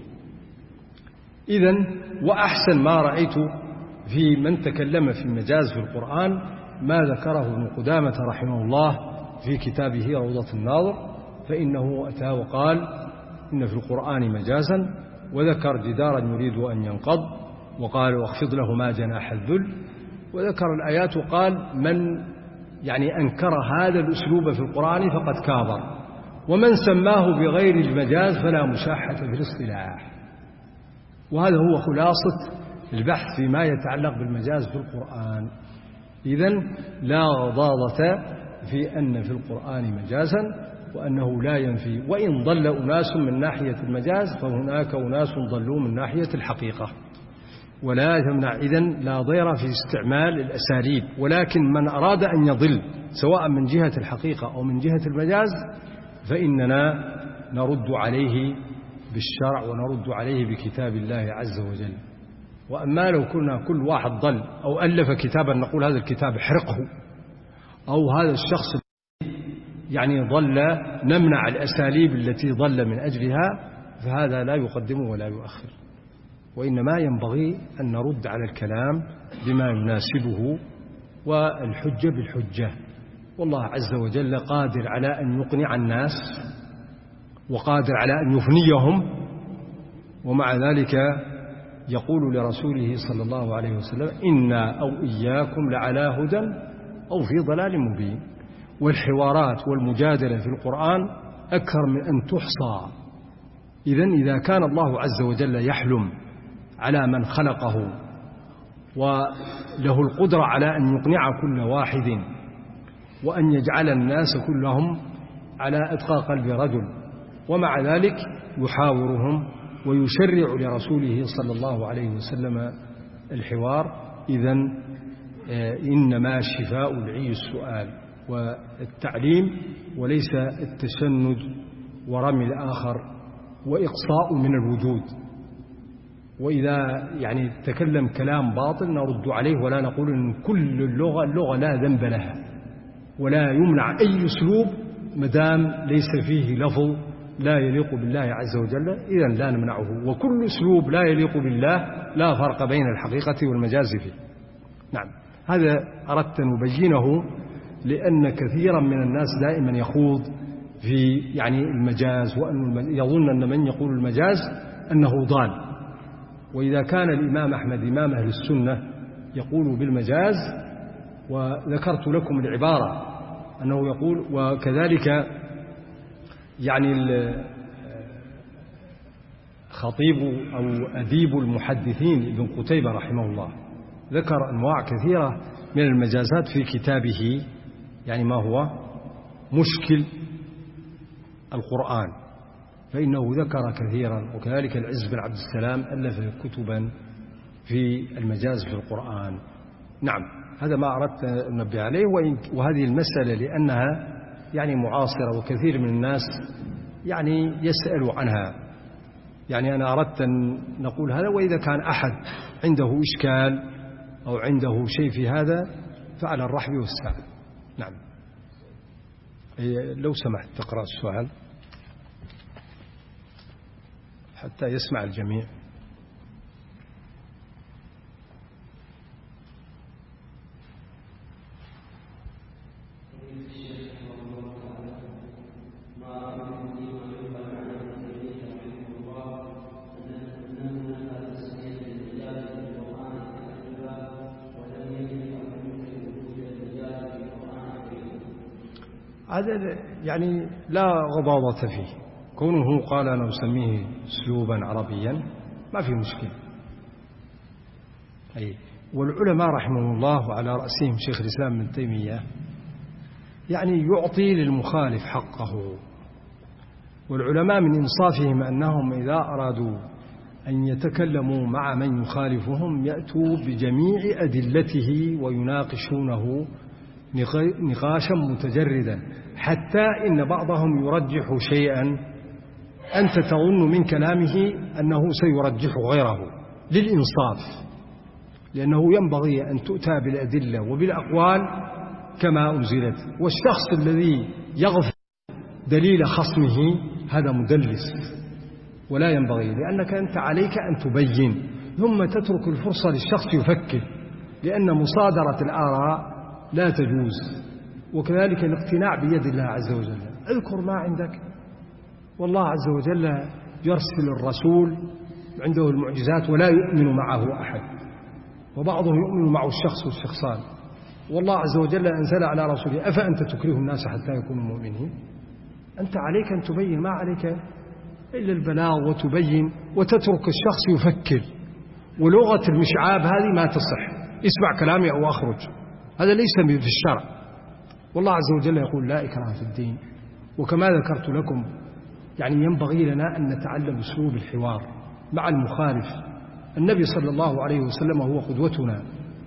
إذن وأحسن ما رأيت في من تكلم في المجاز في القرآن ما ذكره ابن قدامة رحمه الله في كتابه روضة الناظر، فإنه أتى وقال إن في القرآن مجازا، وذكر جدارا يريد أن ينقض وقال واخفض له ما جناح الذل، وذكر الآيات وقال من يعني أنكر هذا الأسلوب في القرآن فقد كابر، ومن سماه بغير المجاز فلا مشاحة في الاصطلاح. وهذا هو خلاصة البحث فيما يتعلق بالمجاز في القرآن. إذن لا ضاضة في أن في القرآن مجازا وأنه لا ينفي، وإن ضل أناس من ناحية المجاز فهناك أناس ضلوا من ناحية الحقيقة، ولا يمنع إذن لا ضير في استعمال الأساليب. ولكن من أراد أن يضل سواء من جهة الحقيقة أو من جهة المجاز فإننا نرد عليه بالشرع ونرد عليه بكتاب الله عز وجل. وأما لو كنا كل واحد ضل أو ألف كتابا نقول هذا الكتاب احرقه، أو هذا الشخص يعني ضل نمنع الأساليب التي ضل من أجلها، فهذا لا يقدم ولا يؤخر، وإنما ينبغي أن نرد على الكلام بما يناسبه والحجة بالحجة. والله عز وجل قادر على أن يقنع الناس وقادر على أن يفنيهم، ومع ذلك يقول لرسوله صلى الله عليه وسلم إنا أو إياكم لعلى هدى أو في ضلال مبين. والحوارات والمجادلة في القرآن أكثر من أن تحصى. إذن إذا كان الله عز وجل يحلم على من خلقه وله القدرة على أن يقنع كل واحد وأن يجعل الناس كلهم على أتقى قلب رجل، ومع ذلك يحاورهم ويشرع لرسوله صلى الله عليه وسلم الحوار، إذن إنما شفاء العي السؤال. والتعليم، وليس التشنج ورمي الآخر وإقصاء من الوجود. وإذا يعني تكلم كلام باطل نرد عليه ولا نقول إن كل اللغة اللغة لا ذنب لها، ولا يمنع أي أسلوب مدام ليس فيه لفظ لا يليق بالله عز وجل، إذن لا نمنعه. وكل أسلوب لا يليق بالله لا فرق بين الحقيقة والمجاز فيه. نعم، هذا أردت أن أبينه، لأن كثيرا من الناس دائما يخوض في يعني المجاز، وأن يظن أن من يقول المجاز أنه ضال. وإذا كان الإمام أحمد إمام أهل السنة يقول بالمجاز، وذكرت لكم العبارة أنه يقول، وكذلك يعني خطيب أو أديب المحدثين ابن قتيبة رحمه الله ذكر أنواع كثيرة من المجازات في كتابه، يعني ما هو مشكل القرآن، فإنه ذكر كثيرا. وكذلك العز بن عبد السلام ألف كتبا في المجاز في القرآن. نعم، هذا ما أردت أن أنبه عليه. وهذه المسألة لأنها يعني معاصرة وكثير من الناس يعني يسأل عنها، يعني أنا أردت أن نقول هذا. وإذا كان أحد عنده إشكال أو عنده شيء في هذا فعلى الرحب والسعة. نعم، لو سمحت تقرأ السؤال حتى يسمع الجميع. هذا يعني لا غضاضة فيه، كونه قال أنا أسميه أسلوبا عربيا ما في مشكلة. أي والعلماء رحمه الله وعلى رأسهم شيخ الإسلام ابن تيمية يعني يعطي للمخالف حقه. والعلماء من إنصافهم أنهم إذا أرادوا أن يتكلموا مع من يخالفهم يأتوا بجميع أدلته ويناقشونه نقاشا متجردا، حتى إن بعضهم يرجح شيئا أنت تظن من كلامه أنه سيرجح غيره للإنصاف، لأنه ينبغي أن تؤتى بالأدلة وبالأقوال كما أنزلت. والشخص الذي يغفل دليل خصمه هذا مدلس ولا ينبغي، لأنك أنت عليك أن تبين ثم تترك الفرصة للشخص يفكر، لأن مصادرة الآراء لا تجوز. وكذلك الاقتناع بيد الله عز وجل. اذكر ما عندك، والله عز وجل يرسل الرسول عنده المعجزات ولا يؤمن معه أحد، وبعضهم يؤمن معه الشخص والشخصان. والله عز وجل أنزل على رسوله أفأنت تكره الناس حتى يكونوا مؤمنين. أنت عليك أن تبين، ما عليك إلا البلاغ وتبين وتترك الشخص يفكر. ولغة المشعاب هذه ما تصح، اسمع كلامي أو أخرج، هذا ليس في الشرع. والله عز وجل يقول لا إكراه في الدين. وكما ذكرت لكم يعني ينبغي لنا أن نتعلم أسلوب الحوار مع المخالف. النبي صلى الله عليه وسلم هو قدوتنا،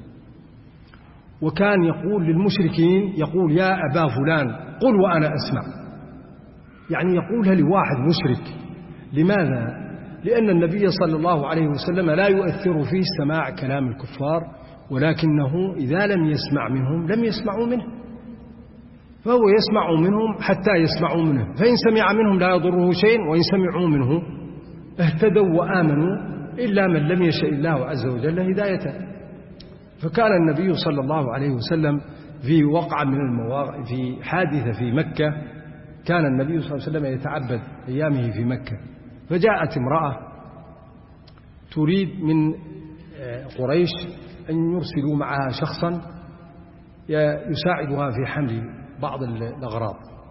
وكان يقول للمشركين يقول يا أبا فلان قل وأنا أسمع، يعني يقولها لواحد مشرك. لماذا؟ لأن النبي صلى الله عليه وسلم لا يؤثر فيه سماع كلام الكفار، ولكنه إذا لم يسمع منهم لم يسمعوا منه، فهو يسمع منهم حتى يسمعوا منه، فإن سمع منهم لا يضره شيء، وإن سمعوا منه اهتدوا وآمنوا، إلا من لم يشاء الله عز وجل هدايته. فكان النبي صلى الله عليه وسلم في وقع من المواقع في حادثة في مكة، كان النبي صلى الله عليه وسلم يتعبد أيامه في مكة، فجاءت امرأة تريد من قريش أن يرسلوا معها شخصا يساعدها في حمل بعض الأغراض،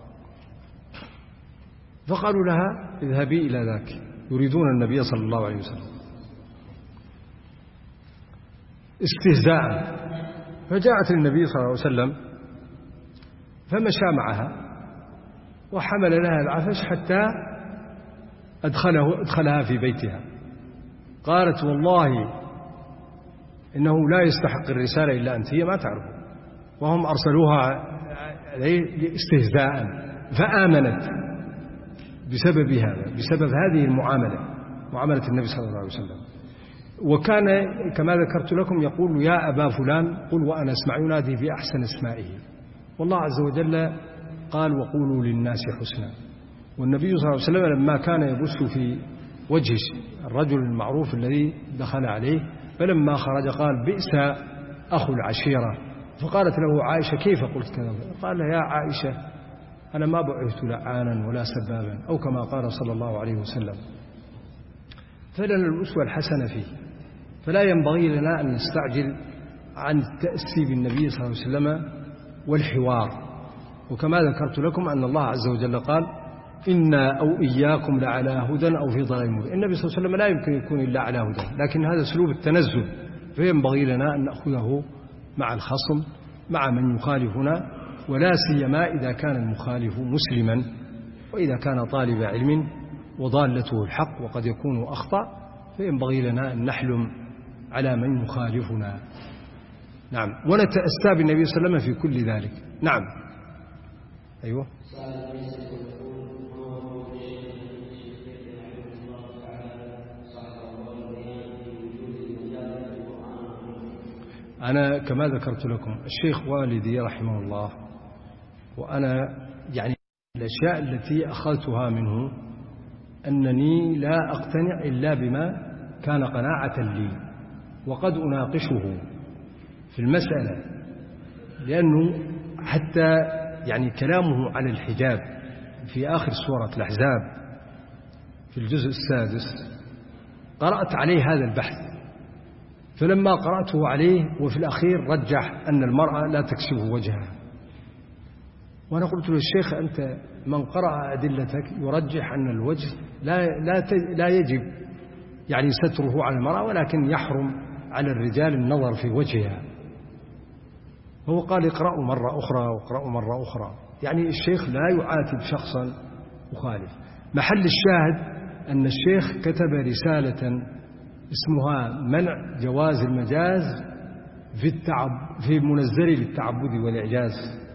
فقالوا لها اذهبي إلى ذاك، يريدون النبي صلى الله عليه وسلم استهزاء. فجاءت النبي صلى الله عليه وسلم فمشى معها وحمل لها العفش حتى أدخله أدخلها في بيتها. قالت والله إنه لا يستحق الرسالة إلا أنت، هي ما تعرف، وهم أرسلوها استهزاء، فآمنت بسبب هذا، بسبب هذه المعاملة، معاملة النبي صلى الله عليه وسلم. وكان كما ذكرت لكم يقول يا أبا فلان قل وأنا أسمع، ينادي في أحسن اسمائه. والله عز وجل قال وقولوا للناس حسنا. والنبي صلى الله عليه وسلم لما كان يبث في وجه الرجل المعروف الذي دخل عليه، فلما خرج قال بئس أخو العشيرة، فقالت له عائشة كيف قلت كذا؟ قال يا عائشة أنا ما بعثت لعانا ولا سبابا، أو كما قال صلى الله عليه وسلم. فلنا الأسوة الحسنة فيه، فلا ينبغي لنا أن نستعجل عن التأسي بالنبي صلى الله عليه وسلم والحوار. وكما ذكرت لكم أن الله عز وجل قال إنا أو إياكم لعلى هدى أو في ضلال مبين. النبي صلى الله عليه وسلم لا يمكن يكون إلا على هدى، لكن هذا أسلوب التنزل، فينبغي لنا أن نأخذه مع الخصم، مع من يخالفنا، ولا سيما إذا كان المخالف مسلما، وإذا كان طالب علم وضالته الحق وقد يكون أخطأ، فينبغي لنا أن نحلم على من يخالفنا. نعم، ونتأسى بالنبي صلى الله عليه وسلم في كل ذلك. نعم. أيوه. أنا كما ذكرت لكم الشيخ والدي رحمه الله، وأنا يعني الأشياء التي أخذتها منه أنني لا أقتنع إلا بما كان قناعة لي، وقد أناقشه في المسألة، لأنه حتى يعني كلامه على الحجاب في آخر سورة الأحزاب في الجزء السادس قرأت عليه هذا البحث، فلما قرأته عليه وفي الأخير رجح أن المرأة لا تكشف وجهها. وأنا قلت للشيخ أنت من قرأ أدلتك يرجح أن الوجه لا, لا, لا يجب يعني ستره على المرأة، ولكن يحرم على الرجال النظر في وجهها. هو قال اقرأوا مرة أخرى واقرأوا مرة أخرى، يعني الشيخ لا يعاتب شخصا مخالف. محل الشاهد أن الشيخ كتب رسالة اسمها منع جواز المجاز في, التعب في منزل للتعبد والإعجاز،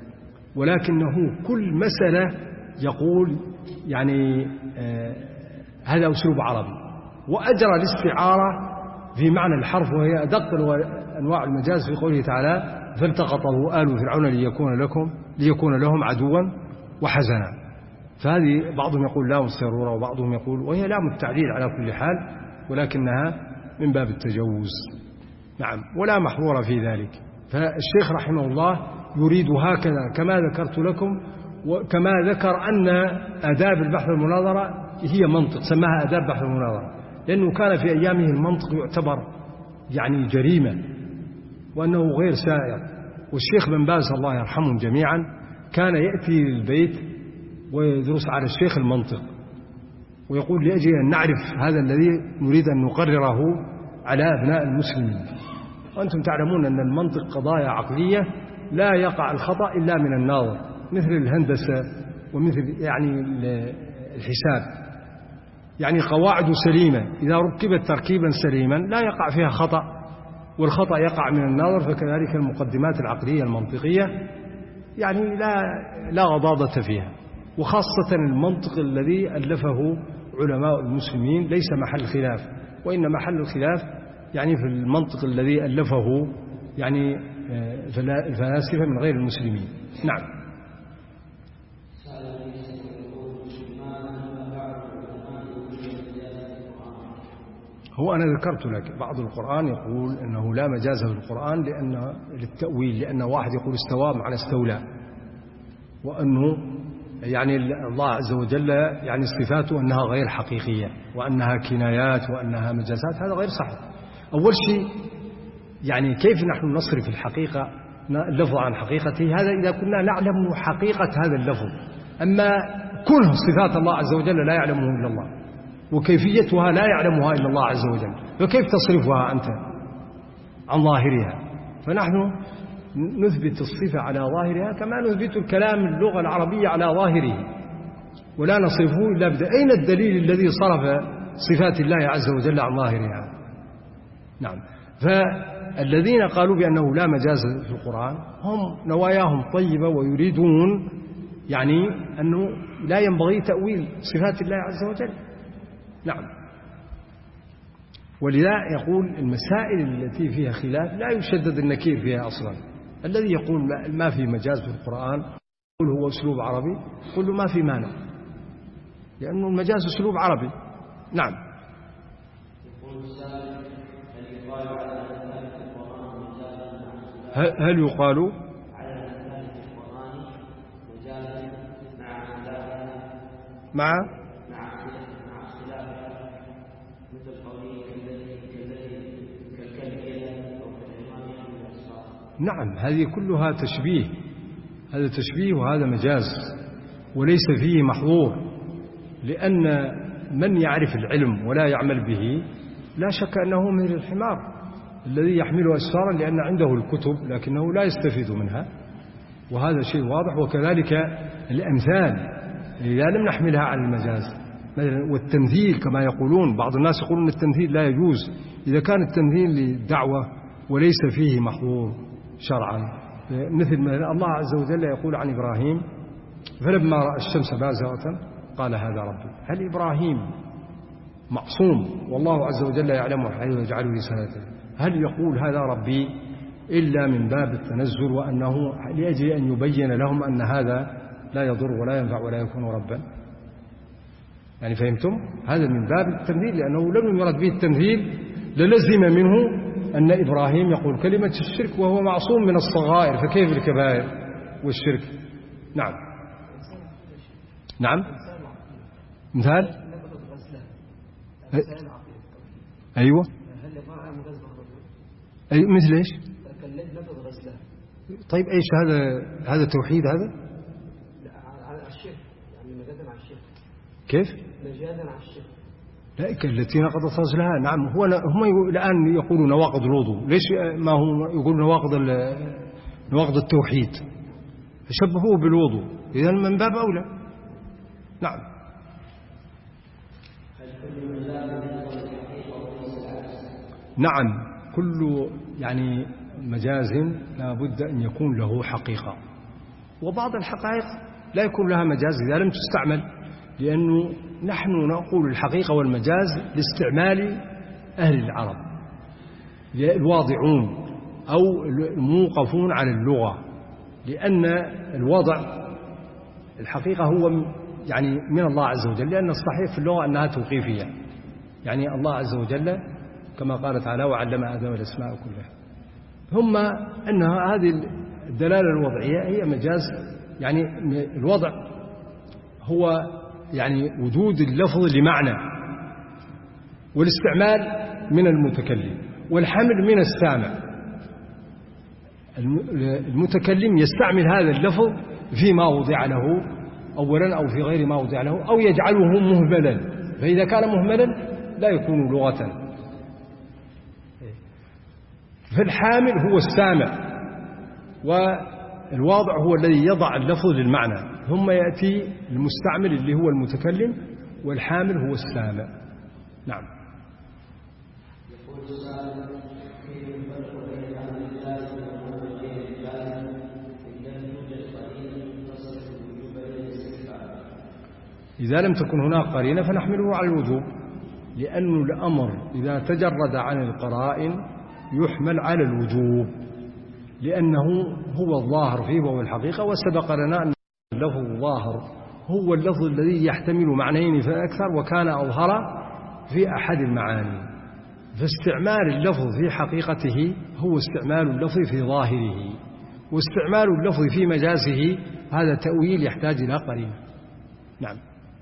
ولكنه كل مسألة يقول يعني آه هذا أسلوب عربي، وأجرى الاستعارة في معنى الحرف، وهي أدق أنواع المجاز في قوله تعالى فالتقطه آل فرعون ليكون لكم ليكون لهم عدوا وحزنا. فهذه بعضهم يقول لام السرورة وبعضهم يقول، وهي لام التعليل على كل حال، ولكنها من باب التجوز. نعم، ولا محظور في ذلك. فالشيخ رحمه الله يريد هكذا كما ذكرت لكم، وكما ذكر أن آداب البحث والمناظرة هي منطق، سماها آداب بحث والمناظرة، لأنه كان في أيامه المنطق يعتبر يعني جريمة، وأنه غير سائر. والشيخ بن باز الله يرحمهم جميعا كان يأتي للبيت ويدرس على الشيخ المنطق، ويقول لأجل أن نعرف هذا الذي نريد أن نقرره على أبناء المسلمين. وأنتم تعلمون أن المنطق قضايا عقلية لا يقع الخطأ إلا من الناظر، مثل الهندسة ومثل يعني الحساب، يعني قواعد سليمة إذا ركبت تركيبا سليما لا يقع فيها خطأ، والخطأ يقع من الناظر. فكذلك المقدمات العقلية المنطقية يعني لا لا غضاضة فيها، وخاصة المنطق الذي ألفه علماء المسلمين ليس محل خلاف، وإن محل الخلاف يعني في المنطق الذي ألفه يعني الفلاسفة من غير المسلمين. نعم. هو أنا ذكرت لك بعض القرآن يقول أنه لا مجاز في القرآن لأن للتأويل، لأن واحد يقول استوى معنى استولى، وأنه يعني الله عز وجل يعني صفاته أنها غير حقيقية وأنها كنايات وأنها مجازات، هذا غير صحيح. أول شيء يعني كيف نحن نصرف الحقيقة اللفظ عن حقيقته؟ هذا إذا كنا نعلم حقيقة هذا اللفظ. أما كل صفات الله عز وجل لا يعلمه إلا الله، وكيفيتها لا يعلمها إلا الله عز وجل، فكيف تصرفها أنت عن ظاهرها؟ فنحن نثبت الصفة على ظاهرها كما نثبت الكلام اللغة العربية على ظاهره، ولا نصرفه إلا بدأ. أين الدليل الذي صرف صفات الله عز وجل عن ظاهرها؟ نعم. الذين قالوا بأنه لا مجاز في القرآن هم نواياهم طيبة ويريدون يعني أنه لا ينبغي تأويل صفات الله عز وجل. نعم. ولذا يقول المسائل التي فيها خلاف لا يشدد النكير فيها أصلا. الذي يقول ما في مجاز في القرآن يقول هو أسلوب عربي، قل له ما في مانع، لأنه المجاز أسلوب عربي. نعم. هل يقال مع نعم، هذه كلها تشبيه، هذا تشبيه وهذا مجاز وليس فيه محظور، لأن من يعرف العلم ولا يعمل به لا شك أنه مثل الحمار الذي يحمل أسفارا لأن عنده الكتب لكنه لا يستفيد منها، وهذا شيء واضح. وكذلك الأمثال إذا لم نحملها على المجاز والتمثيل كما يقولون بعض الناس يقولون التمثيل لا يجوز إذا كان التمثيل للدعوة وليس فيه محظور شرعا، مثل ما الله عز وجل يقول عن إبراهيم فلما رأى الشمس بازغة قال هذا ربي. هل إبراهيم معصوم والله عز وجل يعلم حيث يجعل رسالته؟ هل يقول هذا ربي إلا من باب التنزل وأنه لأجل أن يبين لهم أن هذا لا يضر ولا ينفع ولا يكون ربا؟ يعني فهمتم؟ هذا من باب التمثيل، لأنه لم يرد به التمثيل للزم منه أن إبراهيم يقول كلمة الشرك وهو معصوم من الصغائر، فكيف الكبائر والشرك؟ نعم. نعم. مثال. أيوة. أي مثل إيش؟ طيب إيش هذا؟ هذا توحيد هذا؟ على الشرك، يعني مجازا على الشرك. كيف؟ مجازا على الشرك. لا التي نقضت غسلها. نعم. هو هم الآن يقولون نواقض الوضوء، ليش ما هم يقولون نواقض نواقض التوحيد؟ شبهوه بالوضوء، إذا من باب أولى. نعم. نعم، كل يعني مجاز لا بد أن يكون له حقيقة، وبعض الحقائق لا يكون لها مجاز إذا لم تستعمل، لأنه نحن نقول الحقيقة والمجاز لاستعمال أهل العرب الواضعون أو الموقفون على اللغة، لأن الوضع الحقيقة هو يعني من الله عز وجل، لأن الصحيح في اللغة أنها توقيفية، يعني الله عز وجل كما قال تعالى وعلم آدم الأسماء كلها، ثم أن هذه الدلالة الوضعية هي مجاز، يعني الوضع هو يعني وجود اللفظ لمعنى، والاستعمال من المتكلم، والحمل من السامع. المتكلم يستعمل هذا اللفظ فيما وضع له أولا أو في غير ما وضع له، أو يجعله مهملا، فإذا كان مهملا لا يكون لغة. فالحامل هو السامع، والواضع هو الذي يضع اللفظ للمعنى، ثم يأتي المستعمل اللي هو المتكلم، والحامل هو السامع. نعم. إذا لم تكن هناك قرينة فنحمله على الوجوب، لأن الأمر إذا تجرد عن القرائن يحمل على الوجوب، لأنه هو الظاهر فيه وهو الحقيقة، وسبق لنا أن اللفظ الظاهر هو اللفظ الذي يحتمل معنيين فأكثر، وكان أظهر في أحد المعاني، فاستعمال اللفظ في حقيقته هو استعمال اللفظ في ظاهره، واستعمال اللفظ في مجازه هذا تأويل يحتاج إلى قرينة. نعم.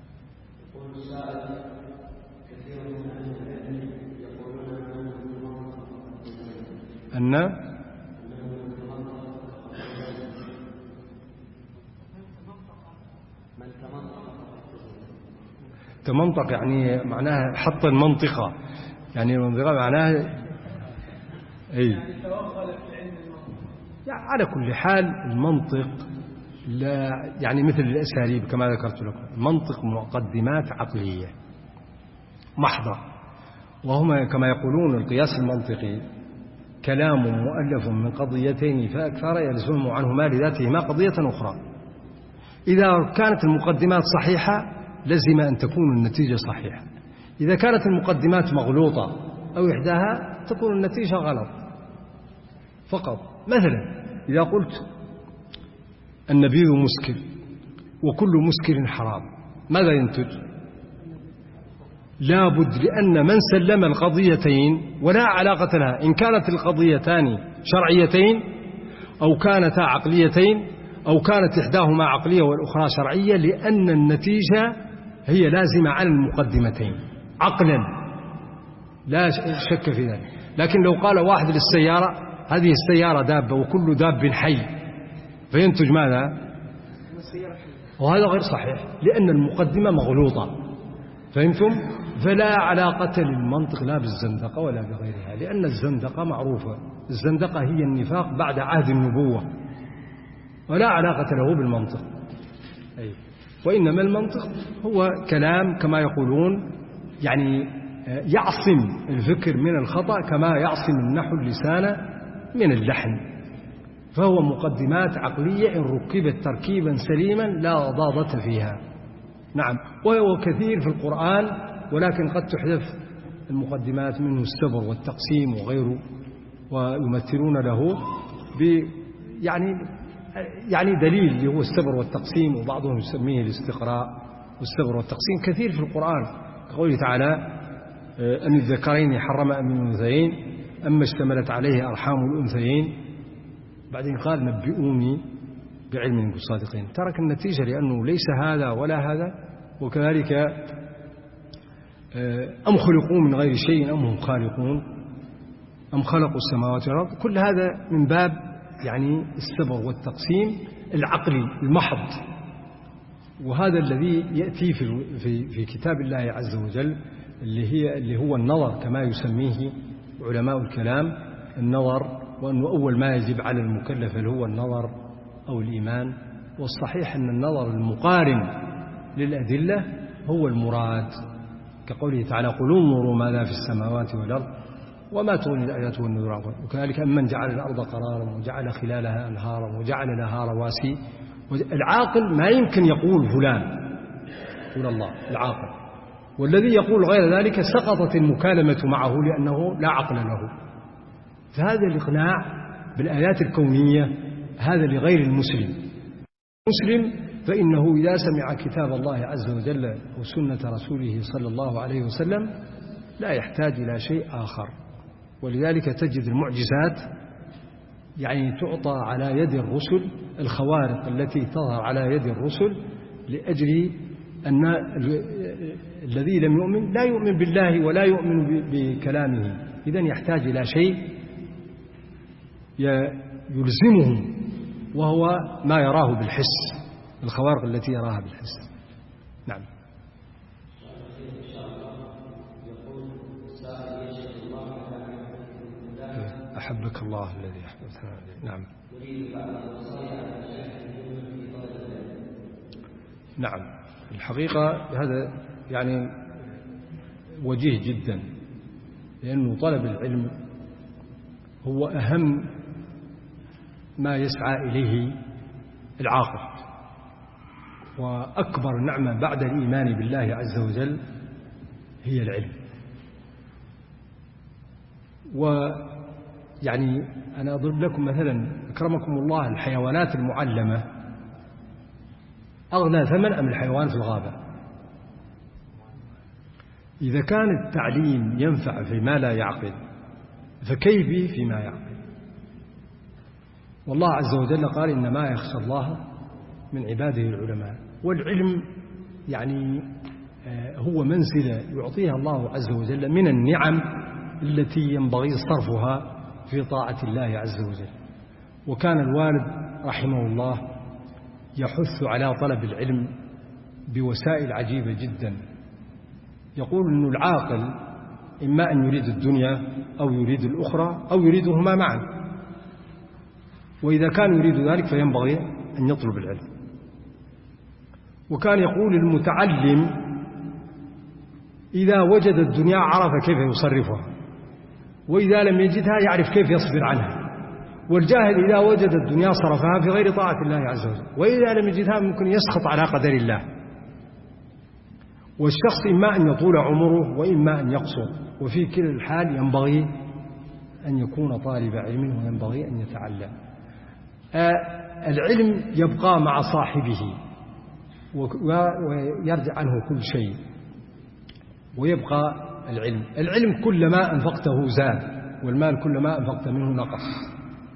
أن تمنطق يعني معناها حط المنطقة، يعني المنطقة معناها أي يعني على كل حال المنطق لا يعني مثل الأساليب كما ذكرت لكم، المنطق مقدمات عقلية محضة، وهما كما يقولون القياس المنطقي كلام مؤلف من قضيتين فأكثر يلزم عنهما لذاتهما قضية أخرى. إذا كانت المقدمات صحيحة لزم أن تكون النتيجة صحيحة. إذا كانت المقدمات مغلوطة أو إحداها تكون النتيجة غلط فقط. مثلا إذا قلت النبيذ مسكر وكل مسكر حرام ماذا ينتج؟ لابد، لأن من سلم القضيتين ولا علاقة لها إن كانت القضيتان شرعيتين أو كانتا عقليتين أو كانت إحداهما عقلية والأخرى شرعية، لأن النتيجة هي لازمة عن المقدمتين عقلا لا شك في ذلك. لكن لو قال واحد للسيارة هذه السيارة دابة وكل داب حي فينتج ماذا؟ وهذا غير صحيح لأن المقدمة مغلوطة. فهمتم؟ فلا علاقة للمنطق لا بالزندقة ولا بغيرها، لأن الزندقة معروفة، الزندقة هي النفاق بعد عهد النبوة ولا علاقة له بالمنطق. أي. وإنما المنطق هو كلام كما يقولون يعني يعصم الفكر من الخطأ كما يعصم النحو اللسان من اللحن، فهو مقدمات عقلية إن ركبت تركيبا سليما لا ضادة فيها. نعم، وهو كثير في القرآن، ولكن قد تحذف المقدمات منه السبر والتقسيم وغيره، ويمثلون له ب يعني يعني دليل اللي هو السبر والتقسيم، وبعضهم يسميه الاستقراء والسبر والتقسيم كثير في القرآن، كقوله تعالى أم الذكرين حرم أم الأنثيين أما اشتملت عليه أرحام الأنثيين، بعدين قال نبئوني بعلم إن كنتم صادقين. ترك النتيجة لأنه ليس هذا ولا هذا. وكذلك أم خلقوا من غير شيء أم هم خالقون أم خلقوا السماوات والأرض، كل هذا من باب يعني السبر والتقسيم العقلي المحض. وهذا الذي يأتي في في في كتاب الله عز وجل اللي هي اللي هو النظر كما يسميه علماء الكلام، النظر، وأنه أول ما يجب على المكلف اللي هو النظر أو الإيمان. والصحيح أن النظر المقارن للأدلة هو المراد، كقوله تعالى قل انظروا ماذا في السماوات والأرض وما تغني الآيات والنذر عن قريب. وكذلك أمن جعل الأرض قرارا وجعل خلالها أنهارا وجعل لها رواسي. العاقل ما يمكن يقول فلان، يقول الله العاقل، والذي يقول غير ذلك سقطت المكالمة معه لأنه لا عقل له. فهذا الإقناع بالآيات الكونية هذا لغير المسلم. المسلم فإنه إذا سمع كتاب الله عز وجل وسنة رسوله صلى الله عليه وسلم لا يحتاج إلى شيء آخر. ولذلك تجد المعجزات يعني تعطى على يد الرسل، الخوارق التي تظهر على يد الرسل لأجل أن الذي لم يؤمن لا يؤمن بالله ولا يؤمن بكلامه، إذن يحتاج إلى شيء يلزمه وهو ما يراه بالحس، الخوارق التي يراها بالحس. نعم. أحبك الله الذي أحببتنا. نعم. نعم، الحقيقة هذا يعني وجيه جدا، لأنه طلب العلم هو أهم ما يسعى إليه العاقل، وأكبر نعمة بعد الإيمان بالله عز وجل هي العلم. ويعني أنا أضرب لكم مثلا أكرمكم الله الحيوانات المعلمة أغلى ثمن أم الحيوان في الغابة؟ إذا كان التعليم ينفع فيما لا يعقل فكيف فيما يعقل؟ والله عز وجل قال إنما يخشى الله من عباده العلماء. والعلم يعني هو منزلة يعطيها الله عز وجل من النعم التي ينبغي صرفها في طاعة الله عز وجل. وكان الوالد رحمه الله يحث على طلب العلم بوسائل عجيبة جدا. يقول أن العاقل إما أن يريد الدنيا أو يريد الأخرى أو يريدهما معا، وإذا كان يريد ذلك فينبغي أن يطلب العلم. وكان يقول المتعلم إذا وجد الدنيا عرف كيف يصرفها، وإذا لم يجدها يعرف كيف يصبر عنها. والجاهل إذا وجد الدنيا صرفها في غير طاعة الله عز وجل، وإذا لم يجدها ممكن يسخط على قدر الله. والشخص إما أن يطول عمره وإما أن يقصر، وفي كل الحال ينبغي أن يكون طالب علم وينبغي أن يتعلم. آه العلم يبقى مع صاحبه ويرجع عنه كل شيء، ويبقى العلم. العلم كلما أنفقته زاد، والمال كلما أنفقت منه نقص.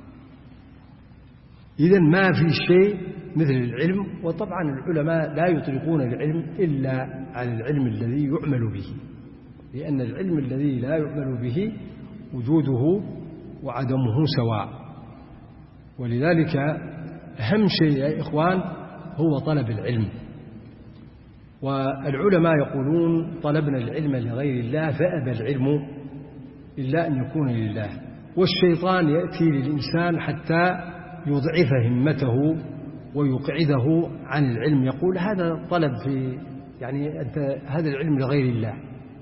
إذن ما في شيء مثل العلم. وطبعا العلماء لا يطلقون العلم إلا على العلم الذي يعمل به، لأن العلم الذي لا يعمل به وجوده وعدمه سواء. ولذلك أهم شيء يا إخوان هو طلب العلم. والعلماء يقولون طلبنا العلم لغير الله فأبى العلم إلا أن يكون لله. والشيطان يأتي للإنسان حتى يضعف همته ويقعده عن العلم، يقول هذا طلب في يعني أنت هذا العلم لغير الله.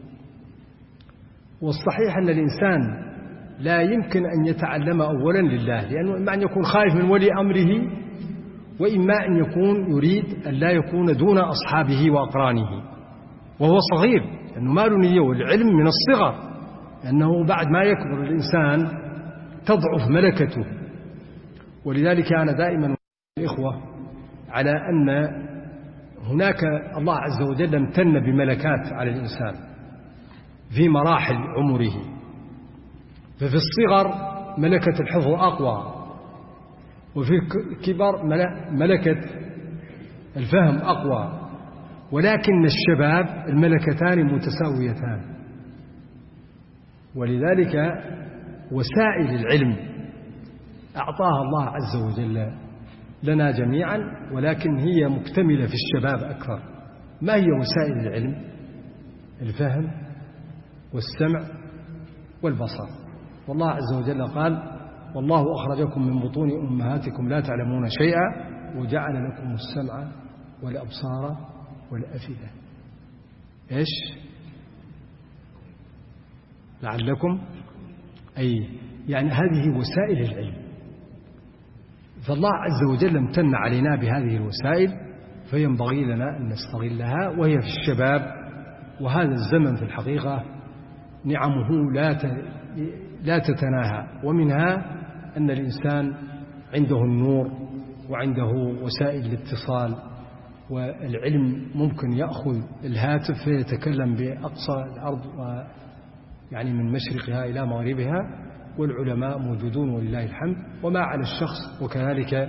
والصحيح أن الإنسان لا يمكن أن يتعلم أولا لله، لأنه إما أن يكون خائف من ولي أمره، وإما أن يكون يريد أن لا يكون دون أصحابه وأقرانه وهو صغير، لأنه ما له نية. والعلم من الصغر، لأنه بعد ما يكبر الإنسان تضعف ملكته. ولذلك أنا دائما الإخوة على أن هناك الله عز وجل امتن بملكات على الإنسان في مراحل عمره. ففي الصغر ملكة الحفظ أقوى، وفي الكبر ملكة الفهم أقوى، ولكن الشباب الملكتان متساويتان. ولذلك وسائل العلم أعطاها الله عز وجل لنا جميعا، ولكن هي مكتملة في الشباب أكثر. ما هي وسائل العلم؟ الفهم والسمع والبصر. والله عز وجل قال والله أخرجكم من بطون أمهاتكم لا تعلمون شيئا وجعل لكم السمع والأبصار والأفئدة. إيش؟ لعلكم أي يعني هذه وسائل العلم. فالله عز وجل امتن علينا بهذه الوسائل، فينبغي لنا أن نستغلها، وهي في الشباب. وهذا الزمن في الحقيقة نعمه لا لا تتناهى، ومنها أن الإنسان عنده النور وعنده وسائل الاتصال. والعلم ممكن يأخذ الهاتف فيتكلم بأقصى الأرض يعني من مشرقها إلى مغربها، والعلماء موجودون ولله الحمد. وما على الشخص وكذلك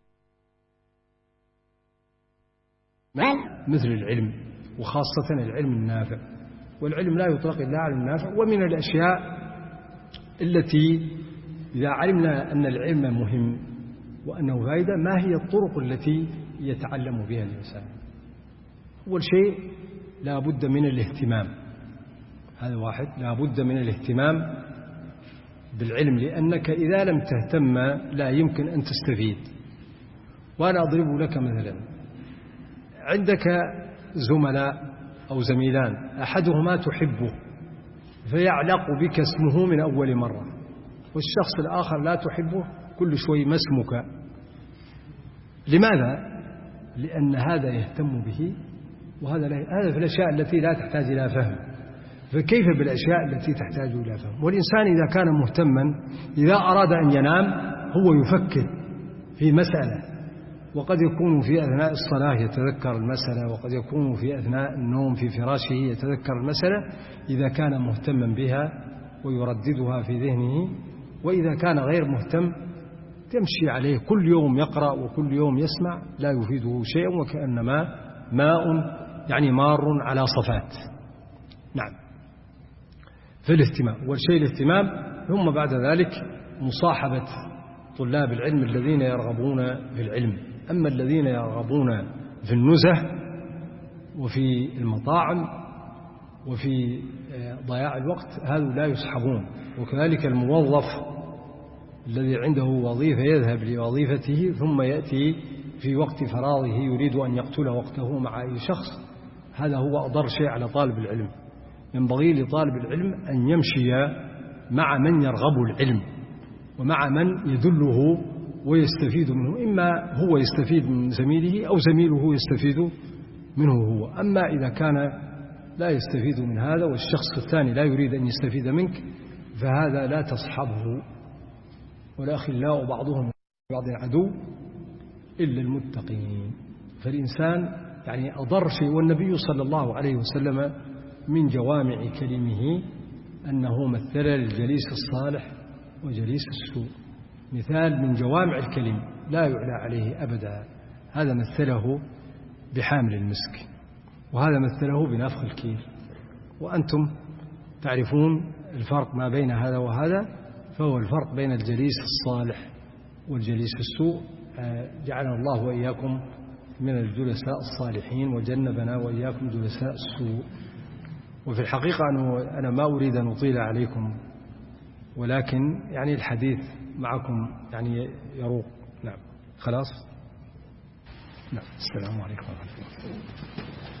مثل العلم، وخاصة العلم النافع. والعلم لا يطلق إلا على النافع. ومن الأشياء التي إذا علمنا أن العلم مهم وأنه فائدة، ما هي الطرق التي يتعلم بها الإنسان؟ أول شيء لا بد من الاهتمام. هذا واحد، لا بد من الاهتمام بالعلم، لأنك إذا لم تهتم لا يمكن أن تستفيد. وأنا أضرب لك مثلا، عندك زملاء أو زميلان، أحدهما تحبه فيعلق بك اسمه من أول مرة، والشخص الآخر لا تحبه كل شوي ما اسمك. لماذا؟ لأن هذا يهتم به وهذا لا. هذا في الأشياء التي لا تحتاج إلى فهم، فكيف بالأشياء التي تحتاج إلى فهم؟ والإنسان إذا كان مهتما إذا أراد أن ينام هو يفكر في مسألة، وقد يكون في أثناء الصلاة يتذكر المسألة، وقد يكون في أثناء النوم في فراشه يتذكر المسألة إذا كان مهتما بها ويرددها في ذهنه. وإذا كان غير مهتم تمشي عليه كل يوم يقرأ وكل يوم يسمع لا يفيده شيئا، وكأنما ماء يعني مار على صفات. نعم. فالاهتمام والشيء الاهتمام، ثم بعد ذلك مصاحبة طلاب العلم الذين يرغبون في العلم. أما الذين يرغبون في النزهة وفي المطاعم وفي ضياع الوقت هذا لا يصحبون. وكذلك الموظف الذي عنده وظيفة يذهب لوظيفته ثم يأتي في وقت فراغه يريد أن يقتل وقته مع أي شخص، هذا هو أضر شيء على طالب العلم. ينبغي لطالب العلم أن يمشي مع من يرغب العلم ومع من يدله ويستفيد منه، إما هو يستفيد من زميله أو زميله يستفيد منه هو. أما إذا كان لا يستفيد من هذا والشخص الثاني لا يريد أن يستفيد منك فهذا لا تصحبه. والأخلاء بعضهم بعض عدو إلا المتقين. فالإنسان يعني أضر شيء. والنبي صلى الله عليه وسلم من جوامع كلمه أنه مثل للجليس الصالح وجليس السوء، مثال من جوامع الكلم لا يعلى عليه أبدا. هذا مثله بحامل المسك، وهذا مثله بنفخ الكير، وأنتم تعرفون الفرق ما بين هذا وهذا، فهو الفرق بين الجليس الصالح والجليس السوء. جعلنا الله وإياكم من الجلساء الصالحين وجنبنا وإياكم جلساء السوء. وفي الحقيقة أنه أنا ما أريد أن أطيل عليكم، ولكن يعني الحديث معكم يعني يروق. نعم خلاص. نعم السلام عليكم ورحمة الله.